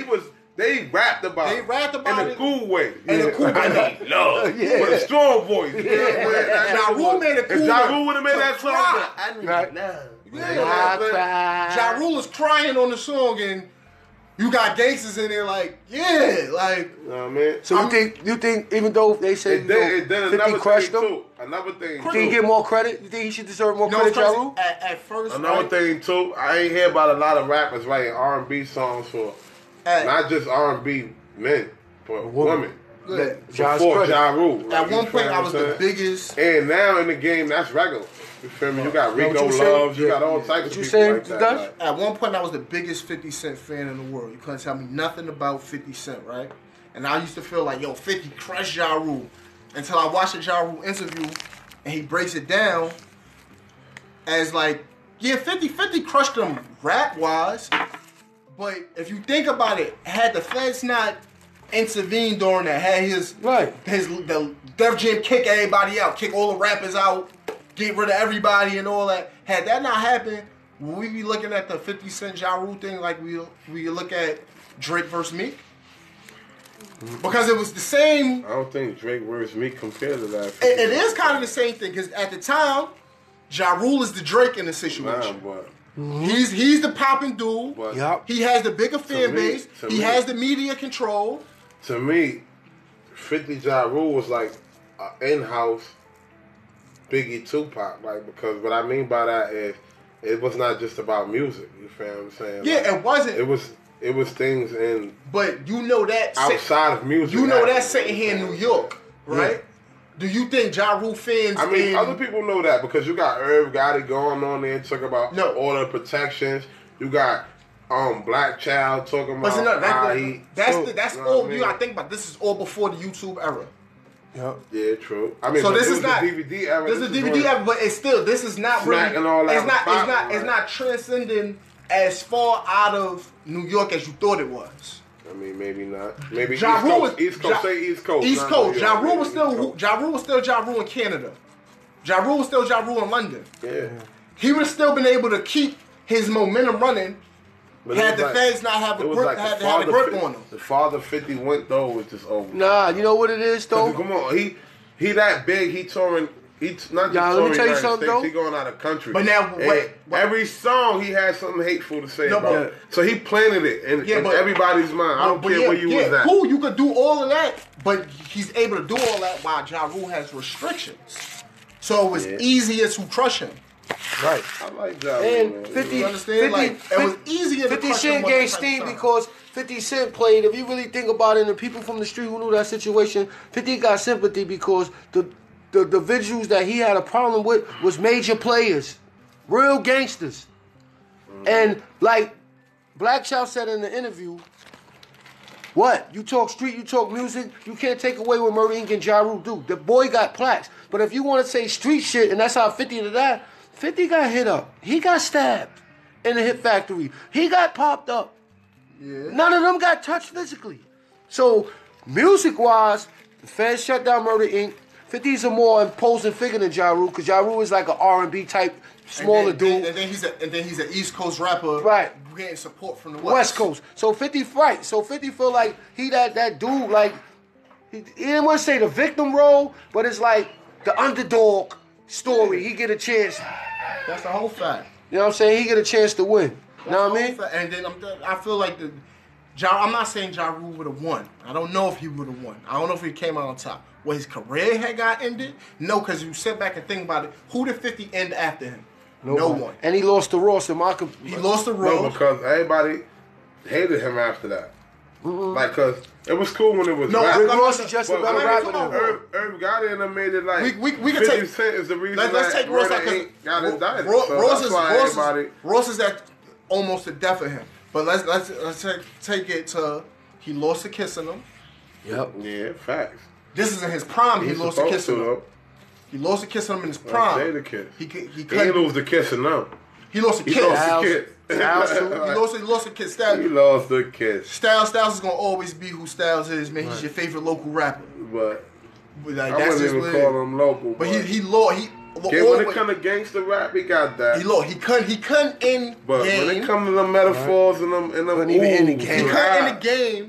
C: They rapped about
B: They rapped about
C: in a
B: it.
C: cool way.
B: In a cool way.
C: I need love.
A: Yeah.
C: With a strong voice.
B: Ja Rule made it cool.
C: If Ja Rule would have made that
B: to
C: song,
B: cry.
C: I need
A: Right.
C: love.
A: I cry.
B: Ja Rule is crying on the song, and you got gangsters in there like, yeah, like.
C: You know what I mean?
A: So you think even though they say
C: It did
A: 50
C: another
A: crushed
C: thing
A: him,
C: too. Another thing
A: you think he
C: too.
A: get more credit? You think he should deserve more
B: No,
A: credit, Ja
B: crazy.
A: Rule?
B: At first,
C: Another
B: right?
C: thing too. I ain't hear about a lot of rappers writing R&B songs for not just R&B men, for women.
B: Good.
A: Ja's
C: Before
A: credit.
C: Ja Rule.
B: At
C: you
B: one
C: feel
B: point,
C: what
B: I
C: I'm
B: was
C: saying?
B: the biggest.
C: And now in the game, that's regular. You feel me? You got
A: Know what
C: Rico
A: you saying?
C: Loves, you got all types
A: What
C: of
A: you
C: people
A: saying,
C: like that.
A: Dutch?
C: Like,
B: At one point, I was the biggest 50 Cent fan in the world. You couldn't tell me nothing about 50 Cent, right? And I used to feel like, yo, 50 crushed Ja Rule. Until I watched a Ja Rule interview, and he breaks it down as like, yeah, 50 crushed him rap-wise, but if you think about it, had the feds not intervened during that, had the Def Jam kick everybody out, kick all the rappers out, get rid of everybody and all that, had that not happened, would we be looking at the 50 Cent Ja Rule thing like we look at Drake versus Meek? Because it was the same.
C: I don't think Drake versus Meek compared to that.
B: It is kind of the same thing because at the time, Ja Rule is the Drake in the
C: Nah,
B: situation.
C: but
B: He's the popping dude.
C: But
A: Yup.
B: He has the bigger fan
C: me-
B: base.
C: to
B: He
C: me-
B: has the media control.
C: to me, 50 Ja Rule was like an in-house Biggie Tupac. Like, because what I mean by that is it was not just about music. You feel what I'm saying?
B: Yeah,
C: Like,
B: it wasn't.
C: It was things in
B: But you know that.
C: outside of music.
B: You know that
C: happening,
B: sitting here in
C: you know
B: New
C: what I'm
B: York, right?
A: Yeah.
B: Do you think Ja Rule fans?
C: I mean,
B: in,
C: other people know that because you got Irv Gotti going on there and talking about
B: No.
C: all the protections. You got Black Child talking
B: But
C: about
B: no,
C: how he.
B: that's
C: you know
B: all.
C: what I mean?
B: You gotta think about. This is all before the YouTube era.
C: Yeah, true. I mean,
B: So
C: but
B: this
C: it
B: is
C: was
B: not
C: the DVD era.
B: This is
C: when-
B: DVD era, but it's still. This is not really.
C: Smack and all that
B: It's not.
C: was
B: It's not.
C: popping,
B: It's
C: right?
B: not transcending as far out of New York as you thought it was.
C: I mean, maybe not. Maybe
B: Ja
C: East
B: Rule
C: Coast.
B: was
C: East Coast. Say East Coast.
B: East
C: not
B: Coast.
C: New
B: Ja
C: York,
B: Rule was
C: East
B: still.
C: Coast.
B: Ja Rule was still Ja Rule in Canada. Ja Rule was still Ja Rule in London.
C: Yeah.
B: He would have still been able to keep his momentum running
C: But
B: had
C: it
B: the
C: was
B: feds not have a
C: it was
B: grip,
C: like
B: had
C: the
B: a
C: father
B: grip
C: fi-
B: on him.
C: The father 50 went though was just over.
A: Nah, you know what it is though?
C: Come on, he that big. He touring. He not just
A: Y'all, let me
C: touring
A: tell you
C: United
A: something,
C: States.
A: though.
C: He going out of country.
B: But now,
C: And
B: wait.
C: every song he had something hateful to say
B: No,
C: about.
B: but-
C: So he planted it in,
B: Yeah,
C: in
B: but-
C: everybody's mind. I don't
B: But
C: care where you was at.
B: Cool, you could do all of that, but he's able to do all that while Ja Rule has restrictions. So it was
C: Yeah.
B: easier to crush him.
A: Right.
C: I like Ja Rule,
A: And
C: man.
A: 50,
B: You understand? Like, it was easier to
A: 50
B: crush him
A: Cent
B: with the
A: gained
B: type
A: steam
B: of sound.
A: because 50 Cent played. If you really think about it, and the people from the street who knew that situation, 50 got sympathy because the visuals that he had a problem with was major players, real gangsters. And like Black Child said in the interview, what? You talk street, you talk music, you can't take away what Murder Inc. and Ja Rule do. The boy got plaques. But if you want to say street shit, and that's how 50 did that, 50 got hit up. He got stabbed in the Hit Factory. He got popped up.
B: Yeah.
A: None of them got touched physically. So, music-wise, the feds shut down Murder Inc. 50's a more imposing figure than Ja Rule, because Ja Rule is like an R&B type, smaller dude.
B: And then he's an East Coast rapper,
A: Right.
B: Getting support from the
A: West Coast. So 50 right. So 50 feel like he that dude, like, he didn't want to say the victim role, but it's like the underdog story. He get a chance.
B: That's the whole fact.
A: You know what I'm saying? He get a chance to win. You know what I
B: That's
A: mean?
B: the whole fact. And then I feel like I'm not saying Ja Rule would have won. I don't know if he would have won. I don't know if he came out on top. Well, his career had got ended? No, because you sit back and think about it. Who did 50 end after him? No one.
A: And he lost to Ross and Malcolm.
B: He lost the
C: No,
B: road.
C: because everybody hated him after that. Like, cause it was cool when it was
B: No,
C: rap.
A: Rick
B: I'm
A: Ross
B: not-
A: is just
C: But
A: a better
B: I mean,
A: rapper
B: come
A: than
B: on,
A: him.
C: Irv Gotti and them made it like
B: We can
C: 50
B: take-
C: Cent is the reason
B: Let's
C: that
B: take Ross out
C: Murder Inc. got
B: because
C: indicted.
B: Ross,
C: So
B: Ross
C: that's
B: is
C: why everybody.
B: Ross is at almost the death of him. But let's take it to he lost to Kissing Him.
A: Yep.
C: Yeah, facts.
B: This is in his prime. He
C: He's
B: lost to
C: supposed
B: Kissing
C: to
B: Him.
C: though.
B: He lost to Kissing Him in his
C: Jay
B: prime.
C: the Kiss.
B: He
C: He
B: couldn't
C: ain't lose the kiss enough.
B: He lost to
C: He
B: Kiss.
C: lost
A: Styles.
C: the kiss.
A: Styles, too.
B: He lost to Kid
C: He
B: Styles.
C: lost the kiss.
B: Styles is gonna always be who Styles is, man. He's your favorite local rapper.
C: But
B: But like,
C: I
B: that's
C: wouldn't
B: just
C: even
B: what it
C: call
B: is.
C: him local.
B: But he lost.
C: Yeah, when it comes to gangster rap, he got that.
B: He lost. He couldn't end
C: But
B: game.
C: when it comes to the metaphors and them
A: Couldn't even end the
C: oohs,
A: game.
B: He
A: He
B: couldn't end the game.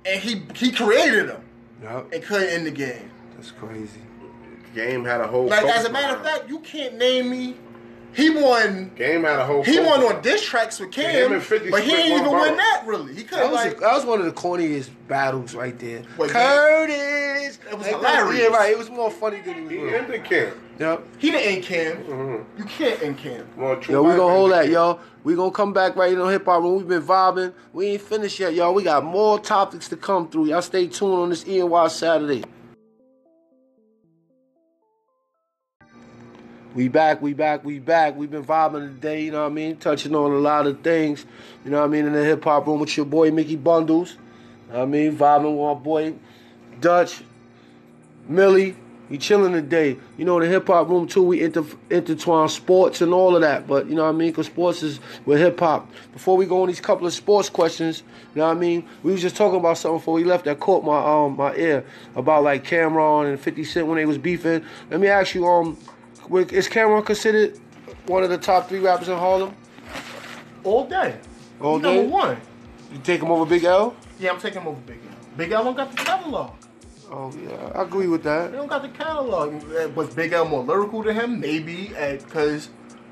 B: and he created them
A: Yep.
B: and couldn't end the game.
A: That's crazy.
C: Game had a whole.
B: Like,
C: coach
B: as a matter of
C: behind.
B: fact, you can't name me. He won.
C: Game had a whole.
B: He
C: coach
B: won on
C: behind.
B: diss tracks with
C: him
B: Cam,
C: and 50
B: but he
C: split
B: ain't
C: one
B: even win
C: borough.
B: that really. He
A: That
B: couldn't
A: was one of the corniest battles right there.
B: But
A: Curtis!
B: It was
A: Like,
B: hilarious.
A: Yeah, right. It was more funny than it
C: He
A: was real.
C: ended Cam.
A: Yep.
B: He didn't end Cam.
C: Mhm.
B: You can't end Cam.
C: More true
A: Yo, we
C: life
A: gonna hold
C: ended
A: that,
C: Cam.
A: y'all. We gonna come back right in on Hip Hop Room. We've been vibing. We ain't finished yet, y'all. We got more topics to come through. Y'all stay tuned on this ENY Saturday. We back. We've been vibing today, you know what I mean? Touching on a lot of things, you know what I mean, in the Hip Hop Room with your boy Mickey Bundles. You know what I mean? Vibing with my boy Dutch, Millie. We chilling today. You know, the Hip Hop Room too, we intertwine sports and all of that. But, you know what I mean? Because sports is with hip hop. Before we go on these couple of sports questions, you know what I mean? We was just talking about something before we left that caught my ear about like Cameron and 50 Cent when they was beefing. Let me ask you, is Cameron considered one of the top 3 rappers in Harlem?
B: All day.
A: All
B: He's
A: day?
B: Number one.
A: You take him over Big L?
B: Yeah, I'm taking him over Big L. Big L don't got the catalog.
A: Oh, yeah. I agree with that.
B: They don't got the catalog. Was Big L more lyrical than him? Maybe, because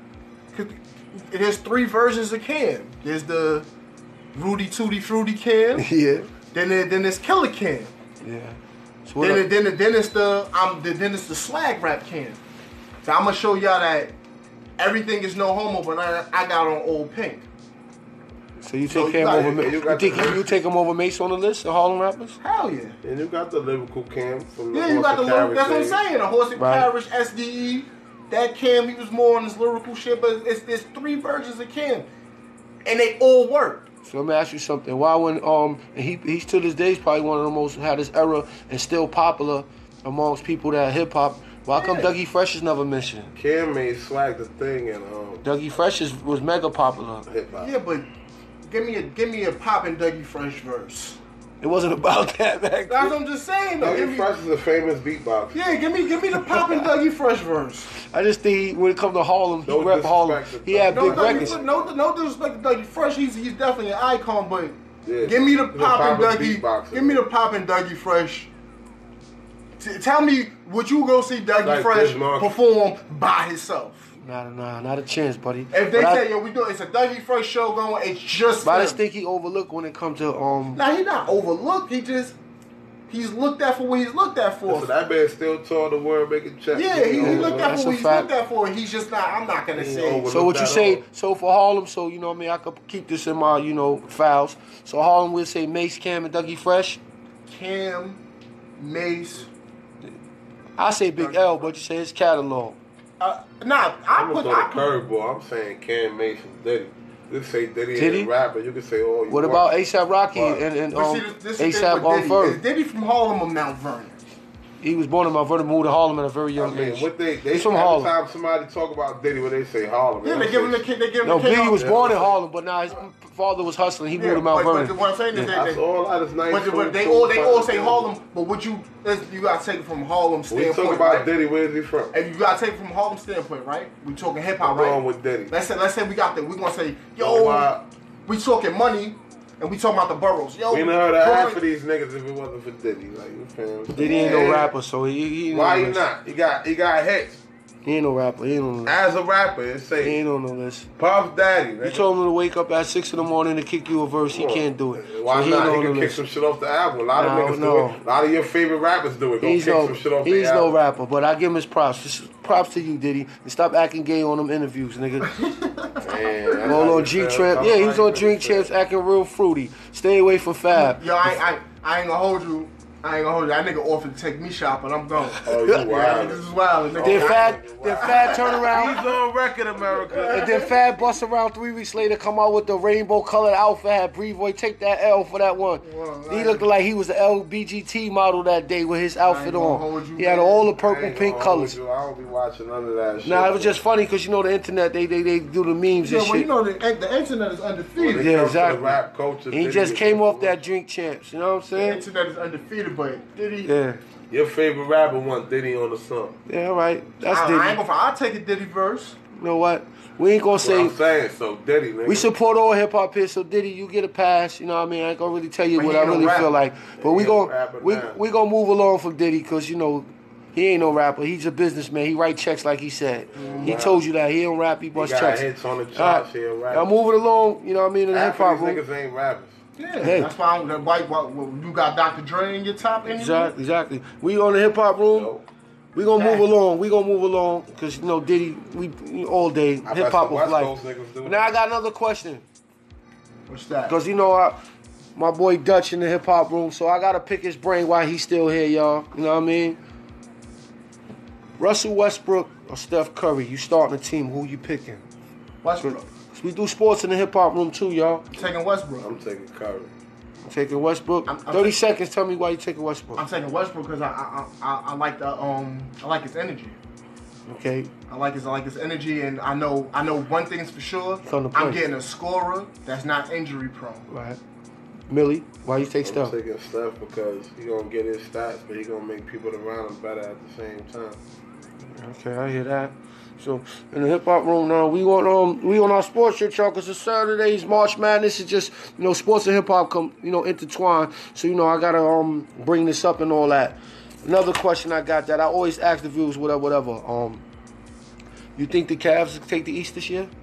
B: there's 3 versions of Cam. There's the Rudy Tooty Fruity Cam.
A: Yeah.
B: Then there's Killer Cam.
A: Yeah. So what up?
B: Then it's the swag rap Cam. So I'm gonna show y'all that everything is no homo, but I got on Old Pink.
A: So you
B: So
A: take
B: you
A: him
B: got
A: over
B: it.
A: Mace?
C: You
A: You
C: got
A: think
C: the-
A: you take him over Mace on the list of Harlem rappers?
B: Hell yeah.
C: And you got the lyrical Cam from the
B: Yeah, you got the
C: Horse and
B: lyrical. That's what I'm
C: Carriage
B: saying. The Horse and
A: Right.
B: Carriage, SDE, that Cam, he was more on this lyrical shit, but there's 3 versions of Cam, and they all work.
A: So let me ask you something. Why when and he's to this day he's probably one of the most had his era and still popular amongst people that hip hop. Why come
B: Yeah.
A: Dougie Fresh is never mentioned?
C: Cam made swag the thing and
A: Dougie Fresh was mega popular.
C: hip hop.
B: Yeah, but give me a pop and Dougie Fresh verse.
A: It wasn't about that back
B: That's what
A: then.
B: I'm just saying though.
C: Dougie Fresh is a famous beatboxer.
B: Yeah, give me the pop and Dougie Fresh verse.
A: I just think when it comes to Harlem, he
C: No
A: rep Harlem.
C: disrespect to
A: He had
B: No,
A: big records.
B: no disrespect to Dougie Fresh. He's definitely an icon, but
C: Yeah.
B: give me the
C: He's a
B: pop and
C: popular
B: Dougie.
C: beatboxer.
B: Give me the pop and Dougie Fresh. Tell me, would you go see Dougie
C: Like
B: Fresh
C: Biz Markie.
B: perform by himself?
A: Not a chance, buddy.
B: If they
A: But
B: say, yo, we do it's a Dougie Fresh show going, it's just
A: but I
B: him.
A: just think he overlooked when it comes to
B: Now he's not overlooked. He's looked at for what he's looked at for.
C: So that man still tore the word making checks.
B: Yeah, he looked at
A: that's
B: for
A: a
B: what he's
A: fact.
B: looked at for. He's just not. I'm not gonna
C: He
B: say.
C: over-
A: So what you
C: that
A: say?
C: off.
A: So for Harlem, so you know what I mean, I could keep this in my files. So Harlem would say Mace, Cam, and Dougie Fresh.
B: Cam, Mace.
A: I say Big L, but you say his catalog.
B: Nah,
C: I'm gonna throw the curveball. I'm saying Cam Mason Diddy. You can say Diddy
A: Diddy?
C: ain't a rapper. You can say oh. You
A: What
C: want.
A: about ASAP Rocky
C: What?
A: and
B: But see, this is the thing
A: ASAP
B: with
A: on
B: Diddy.
A: Ferg?
B: Is Diddy from Harlem or Mount Vernon?
A: He was born in Mount Vernon, moved to Harlem at a very
C: I
A: young
C: mean,
A: age.
C: what they
A: He's from
C: every
A: Harlem.
C: time somebody talk about Diddy, when they say Harlem,
B: Yeah, they give him the kid. They give him
A: No,
B: the kid.
A: Biggie was
C: Yeah,
A: born in
C: that's it.
A: Harlem, but now his father was hustling. He
B: Yeah,
A: moved to Mount
B: but
A: Vernon.
B: what I'm saying is
C: That's
B: that
C: all out of nice.
B: but they all say Harlem. But what you gotta take it from Harlem
C: We
B: standpoint.
C: talk about
B: right?
C: Diddy. Where's he from?
B: And you gotta take it from Harlem standpoint, right? We talking hip hop,
C: I'm
B: right?
C: going with Diddy.
B: Let's say we gonna say,
C: Oh,
B: yo,
C: wow.
B: we talking money, and we talking about the boroughs. Yo,
C: We ain't heard of half
B: Brooklyn-
C: of these niggas if it wasn't for Diddy. Like, you feel me?
A: Diddy ain't no rapper, so he ain't
C: Why
A: on
C: he
A: the list.
C: not? He got hits.
A: He ain't no rapper. He ain't on the list.
C: As a rapper, it
A: He
C: say
A: ain't on the list.
C: Puff Daddy.
A: You
C: nigga.
A: told him to wake up at 6 in the morning to kick you a verse. He can't do it.
C: Why
A: So he
C: not?
A: ain't
C: He
A: on the
C: can kick
A: list.
C: some shit off the album. A lot of
A: No,
C: niggas do
A: no.
C: it. A lot of your favorite rappers do it. Go
A: He's
C: kick
A: no,
C: some shit off
A: he's
C: the
A: no
C: album.
A: rapper, but I give him his props. Just props to you, Diddy. And stop acting gay on them interviews, nigga.
C: Man, that's
A: Going
C: how
A: on
C: you
A: G
C: feel.
A: Tramp.
C: I'm
A: Yeah, he was on
C: like,
A: Drink Champs acting real fruity. Stay away from Fab.
B: Yo, I ain't gonna hold you. That nigga offered to take me shopping. I'm going.
C: Oh, you
B: Yeah,
C: wild.
B: this is wild. Nigga.
A: Then Fab turn around.
C: He's on record, America.
A: And then Fab bust around 3 weeks later, come out with the rainbow colored outfit, had Brevoy take that L for that one.
B: Well,
A: He looked like he was the LBGT model that day with his outfit
B: gonna
A: on.
B: hold you,
A: He had
B: man.
A: all the
C: I
A: purple
C: ain't
A: pink
C: gonna hold
A: colors.
C: you. I don't be watching none of that shit.
A: Nah, it was just funny because you know the internet, they do the memes
B: Yeah,
A: and
B: well, you
A: shit.
B: know the internet is undefeated.
C: When it
A: Yeah,
C: comes to the
A: exactly.
C: rap culture,
A: He
C: Diddy
A: just
C: is
A: came
C: the
A: off that
C: one.
A: Drink Champs, you know what I'm
B: The
A: saying?
B: internet is undefeated, but Diddy.
A: Yeah.
C: Your favorite rapper want Diddy on the song.
A: Yeah, all right. That's
B: I ain't
A: Diddy.
B: gonna. I'll take a Diddy verse.
A: You know what? We ain't gonna
C: That's what I'm
A: say.
C: saying. So Diddy, nigga.
A: We support all hip hop here, so Diddy, you get a pass. You know what I mean? I ain't gonna really tell you
B: But
A: what
B: he
A: I
B: ain't no
A: really
B: rapper.
A: feel like. But
C: He
A: we
C: ain't no
A: gonna
C: rapper
A: we
C: now.
A: we gonna move along from Diddy because you know he ain't no rapper. He's a businessman. He write checks like he said. He
C: Wow.
A: told you that he don't rap. He
C: He
A: bust
C: got
A: checks.
C: hits on the
A: All
C: charts
A: right.
C: here, right?
A: I'm moving along. You know what I mean? In the hip
C: Half of
A: hop
C: these
A: room.
C: niggas ain't rappers.
B: Yeah,
A: Hey.
B: that's why you got Dr. Dre in your top interview.
A: Exactly. We on the hip hop room.
C: So,
A: We gonna
B: Exactly.
A: move along. We gonna move along because you know Diddy. We all day
C: I
A: hip
C: bet
A: hop
C: some
A: of
C: West
A: life.
C: Coast niggas do
A: Now I got another question.
B: What's that?
A: Because, you know, my boy Dutch in the hip-hop room, so I got to pick his brain while he's still here, y'all. You know what I mean? Russell Westbrook or Steph Curry, you starting a team. Who you picking?
B: Westbrook.
A: We do sports in the hip-hop room, too, y'all.
B: I'm taking Westbrook.
C: I'm taking Curry.
A: I'm taking Westbrook.
B: I'm
A: 30 seconds, tell me why you taking Westbrook.
B: I'm taking Westbrook because I like I like his energy.
A: Okay.
B: I like his energy, and I know one thing's for sure.
A: Come to play.
B: I'm getting a scorer that's not injury prone.
A: Right. Millie, why you take
C: I'm
A: Steph?
C: taking Steph because he gonna get his stats, but he gonna make people around him better at the same time.
A: Okay, I hear that. So in the hip hop room now, we on our sports shit, y'all, because it's Saturday's March Madness. It's just sports and hip hop come intertwined. So I gotta bring this up and all that. Another question I got that I always ask the viewers, whatever. You think the Cavs will take the East this year?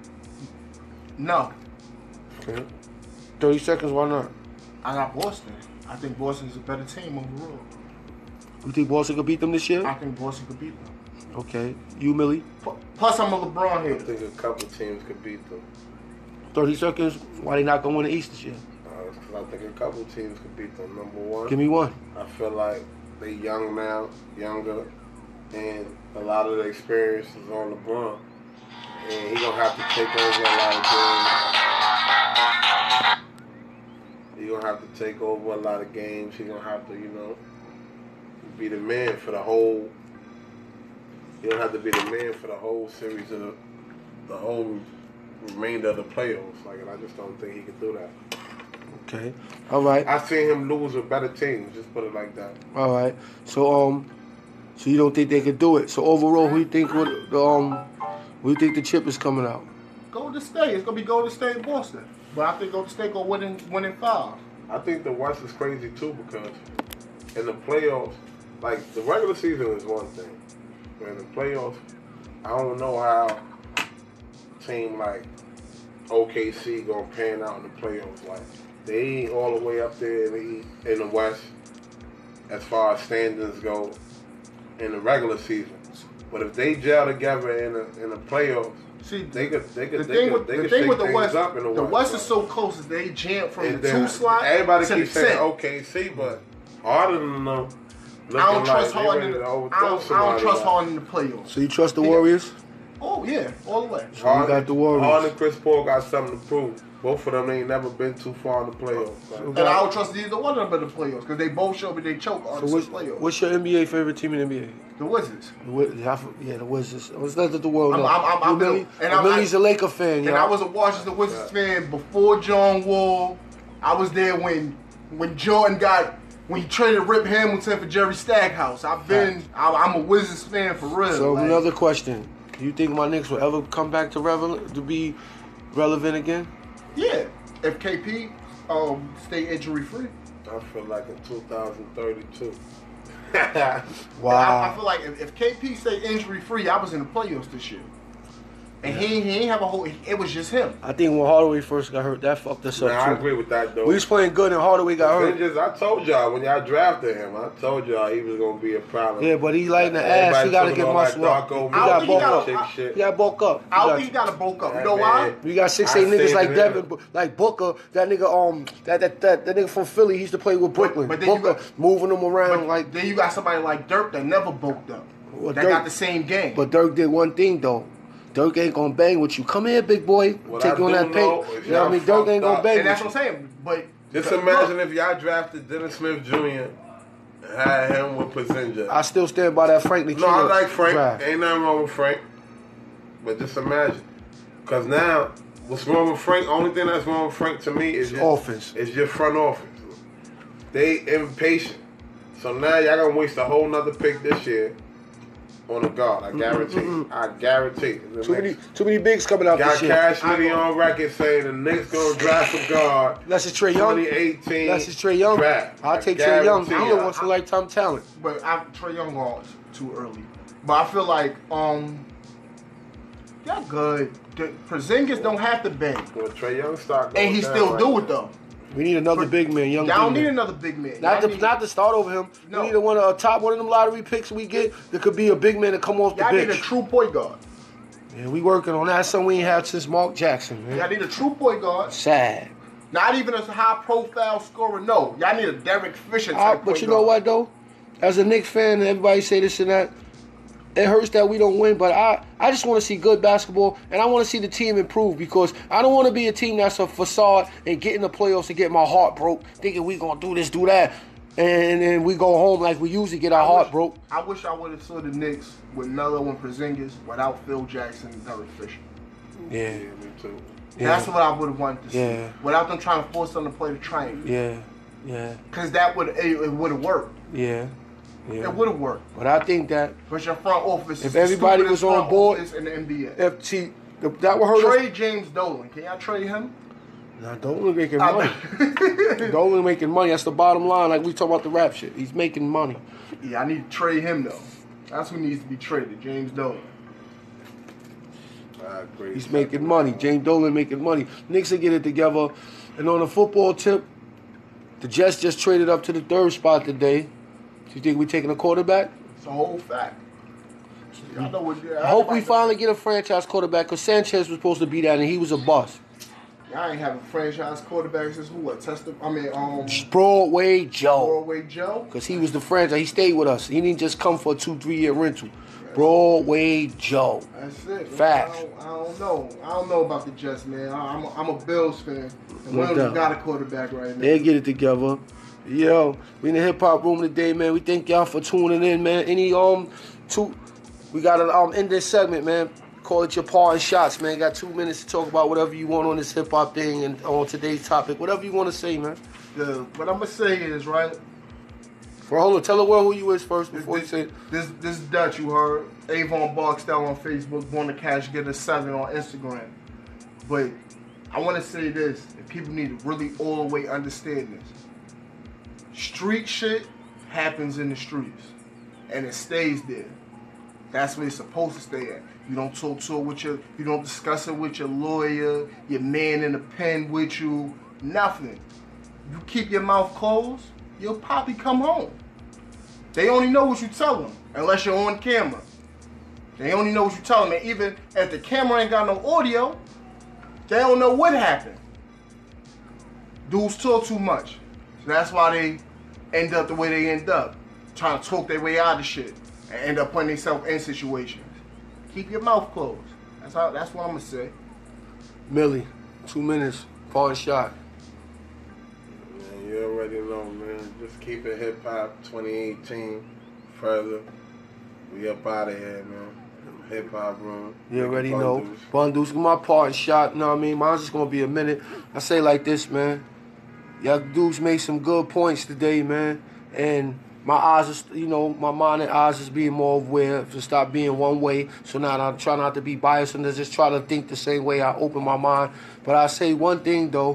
B: No,
A: Okay. 30 seconds, why not?
B: I got Boston. I think Boston's a better team overall.
A: You think Boston could beat them this year?
B: I think Boston could beat them.
A: Okay. You, Millie?
B: Plus, I'm a LeBron
C: I
B: hater.
C: think a couple teams could beat them.
A: 30 seconds, why they not gonna win the East this year?
C: Because I think a couple teams could beat them. Number one,
A: Give me one.
C: I feel like they younger, and a lot of the experience is on LeBron. And he gonna have to take over a lot of games. He gonna have to take over a lot of games. He gonna have to, be the man for the whole. He don't have to be the man for the whole series of the whole remainder of the playoffs. And I just don't think he could do that.
A: Okay. All right.
C: I seen him lose with better teams. Just put it like that.
A: All right. So so you don't think they could do it? So overall, who you think who you think the chip is coming out?
B: Golden State. It's gonna be Golden State and Boston. But I think Golden State gonna win in 5.
C: I think the West is crazy too because in the playoffs, like the regular season is one thing, but in the playoffs, I don't know how a team like OKC gonna pan out in the playoffs. Like they ain't all the way up there in the West as far as standings go in the regular season. But if they gel together in the playoffs,
B: See,
C: they could
B: the
C: shake
B: thing with the
C: things
B: West,
C: up in
B: the West is so close that they jam from
C: And
B: the
C: then
B: 2 slot
C: everybody
B: to
C: keeps
B: the
C: saying
B: 10.
C: OKC, but Harden than them.
B: I don't trust
C: like
B: Harden.
C: they ready to
B: I
C: overthrow
B: don't
C: somebody.
B: trust Harden in the playoffs.
A: So you trust the Warriors?
B: Oh yeah, all the way.
A: So you got the Warriors.
C: Harden and Chris Paul got something to prove. Both of them ain't never been too far in the playoffs.
A: So
B: And I don't trust either one of them in the playoffs because they both show me they choke on
A: So
B: the playoffs.
A: what's your NBA favorite team in the NBA?
B: The Wizards.
A: The Wizards. Let's let the world know.
B: I'm
A: Millie,
B: and I'm-
A: Millie's a Laker fan,
B: And
A: y'all.
B: I was a Washington Wizards fan before John Wall. I was there when Jordan when he traded Rip Hamilton for Jerry Stackhouse. I'm a Wizards fan for real.
A: So
B: like,
A: another question: do you think my Knicks will ever come back to be relevant again?
B: yeah, if KP stay injury free.
C: I feel like in 2032.
A: Wow.
B: I feel like if KP stay injury free, I was in the playoffs this year. And he ain't have a whole. It was just him.
A: I think when Hardaway first got hurt, that fucked us
C: Nah,
A: up
C: I
A: too.
C: agree with that though.
A: We was playing good and Hardaway got hurt.
C: Avengers, I told y'all when y'all drafted him, I told y'all he was gonna be a problem.
A: Yeah, but he lighting the ass. He gotta get muscle up. He got bulk up. He got bulk up.
B: I don't think he got to bulk up. You know why?
A: You got 6'8"
C: I
A: niggas
C: said
A: like
C: it,
A: Devin, like Booker. That nigga, that nigga from Philly. He used to play with Brooklyn.
B: but then you
A: Booker moving them around
B: But
A: like.
B: then you got somebody like Dirk that never bulked up.
A: Well,
B: that
A: Dirk-
B: got the same game.
A: But Dirk did one thing though. Dirk ain't gonna bang with you. Come here, big boy.
C: What
A: Take
C: I
A: you on
C: do
A: that
C: know
A: paint.
C: is
A: You know what I mean?
C: y'all
A: Dirk ain't
C: fucked
A: gonna
C: up.
A: bang
B: and that's
A: with
B: what
A: you.
B: I'm saying. But
C: Just imagine if y'all drafted Dennis Smith Jr. and had him with Porzingis.
A: I still stand by that Frank
C: No, I
A: Ntilikina
C: like Frank.
A: draft.
C: Ain't nothing wrong with Frank. But just imagine. Because now, what's wrong with Frank? Only thing that's wrong with Frank to me is just
A: Offense.
C: It's just front office. They impatient. So now y'all gonna waste a whole nother pick this year on the guard. I guarantee. I guarantee.
A: Too many bigs coming out
C: Got
A: this year.
C: Cash Money on record saying the Knicks gonna draft a guard.
A: That's his Trae Young.
C: 2018.
A: That's his Trae Young.
C: Draft.
A: I'll take Trae Young.
C: guarantee
A: He's
C: you.
A: a once in a lifetime talent.
B: But Trae Young gone too early. But I feel like y'all good. Porzingis don't have to bang,
C: Well, Trae Young stock.
B: and he
C: goes
B: still
C: down
B: do
C: right
B: it though.
A: We need another big man, young
B: Y'all don't
A: big
B: need
A: man.
B: another big man.
A: Not
B: Y'all
A: to, not to start over him.
B: No.
A: We need one of them lottery picks we get. There could be a big man to come off the
B: y'all need a
A: bench.
B: true point guard.
A: Yeah, we working on that. Something we ain't had since Mark Jackson, man.
B: Y'all need a true point guard.
A: Sad.
B: Not even a high profile scorer. No, y'all need a Derek Fisher type point
A: But you know what though? As a Knicks fan, and everybody say this and that. It hurts that we don't win, but I just want to see good basketball, and I want to see the team improve because I don't want to be a team that's a facade and get in the playoffs and get my heart broke, thinking we going to do this, do that, and then we go home like we usually get our heart broke.
B: I wish I would have saw the Knicks with Melo and Porzingis without Phil Jackson and Derek Fisher.
A: Yeah.
C: Yeah, me too.
B: That's what I would have wanted to see.
A: Yeah.
B: Without them trying to force them to play the triangle.
A: Yeah.
B: Because that would it would have worked.
A: Yeah.
B: It would have worked.
A: But I think that
B: But your front office
A: If
B: is the
A: everybody
B: stupidest
A: was on
B: front
A: board-
B: office in the NBA.
A: that would hurt us.
B: Trade James Dolan. Can y'all trade him?
A: Nah, Dolan making money. Dolan making money. That's the bottom line. Like we talk about the rap shit. He's making money.
B: Yeah, I need to trade him though. That's who needs to be traded. James Dolan.
C: I agree.
A: He's making money. James Dolan making money. Knicks will get it together. And on a football tip, the Jets just traded up to the third spot today. Do you think we're taking a quarterback?
B: It's a whole fact. Y'all know what,
A: I hope we finally get a franchise quarterback because Sanchez was supposed to be that and he was a bust.
B: Y'all ain't having franchise quarterbacks since who? What?
A: Broadway Joe.
B: Broadway Joe.
A: Because he was the franchise. He stayed with us. He didn't just come for a 2-3 year rental. Broadway Joe.
B: That's it.
A: Facts.
B: I don't know. I don't know about the Jets, man. I'm a Bills fan. And
A: No
B: Williams
A: doubt.
B: got a quarterback right now.
A: They'll get it together. Yo, we in the hip hop room today, man. We thank y'all for tuning in, man. We gotta end this segment, man. Call it your parting shots, man. Got 2 minutes to talk about whatever you want on this hip hop thing and on today's topic. Whatever you want to say, man.
B: What I'm gonna say is right.
A: Well, hold on. Tell the world who you is first before you say it.
B: This Dutch you heard. Avon Barksdale on Facebook. Born to Cash Getter 7 on Instagram. But I want to say this. And people need to really all the way understand this. Street shit happens in the streets, and it stays there. That's where it's supposed to stay at. You don't talk to it you don't discuss it with your lawyer, your man in the pen with you, nothing. You keep your mouth closed, you'll probably come home. They only know what you tell them, unless you're on camera. They only know what you tell them, and even if the camera ain't got no audio, they don't know what happened. Dudes talk too much. So that's why they end up the way they end up, trying to talk their way out of shit and end up putting themselves in situations. Keep your mouth closed. That's what I'm gonna say.
A: Millie, 2 minutes. Parting shot.
C: Man, you already know, man. Just keep it hip hop 2018 further. We up out of here, man. Hip hop room.
A: You already know.
C: Bundles.
A: Bundles, my parting shot, you know what I mean? Mine's just going to be a minute. I say like this, man. Y'all dudes made some good points today, man. And my eyes is, my mind and eyes is being more aware to stop being one way. So now I try not to be biased and to just try to think the same way. I open my mind. But I say one thing, though.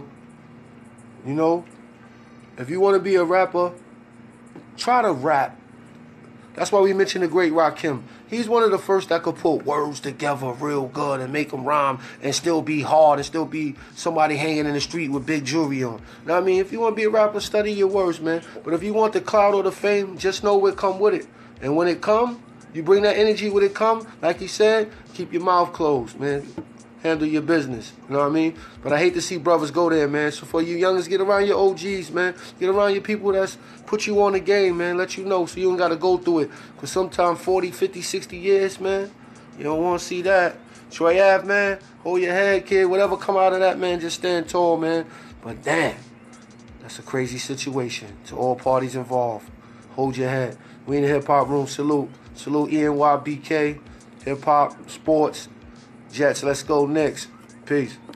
A: If you want to be a rapper, try to rap. That's why we mentioned the great Rakim. He's one of the first that could put words together real good and make them rhyme and still be hard and still be somebody hanging in the street with big jewelry on. Now, I mean, if you want to be a rapper, study your words, man. But if you want the clout or the fame, just know what come with it. And when it come, you bring that energy when it come. Like he said, keep your mouth closed, man. Handle your business. You know what I mean? But I hate to see brothers go there, man. So for you youngers, get around your OGs, man. Get around your people that's put you on the game, man. Let you know so you don't got to go through it. Because sometimes 40, 50, 60 years, man, you don't want to see that. Troy Ave, man, hold your head, kid. Whatever come out of that, man, just stand tall, man. But damn, that's a crazy situation to all parties involved. Hold your head. We in the hip-hop room. Salute. Salute ENYBK, hip-hop, sports, Jets. Let's go next. Peace.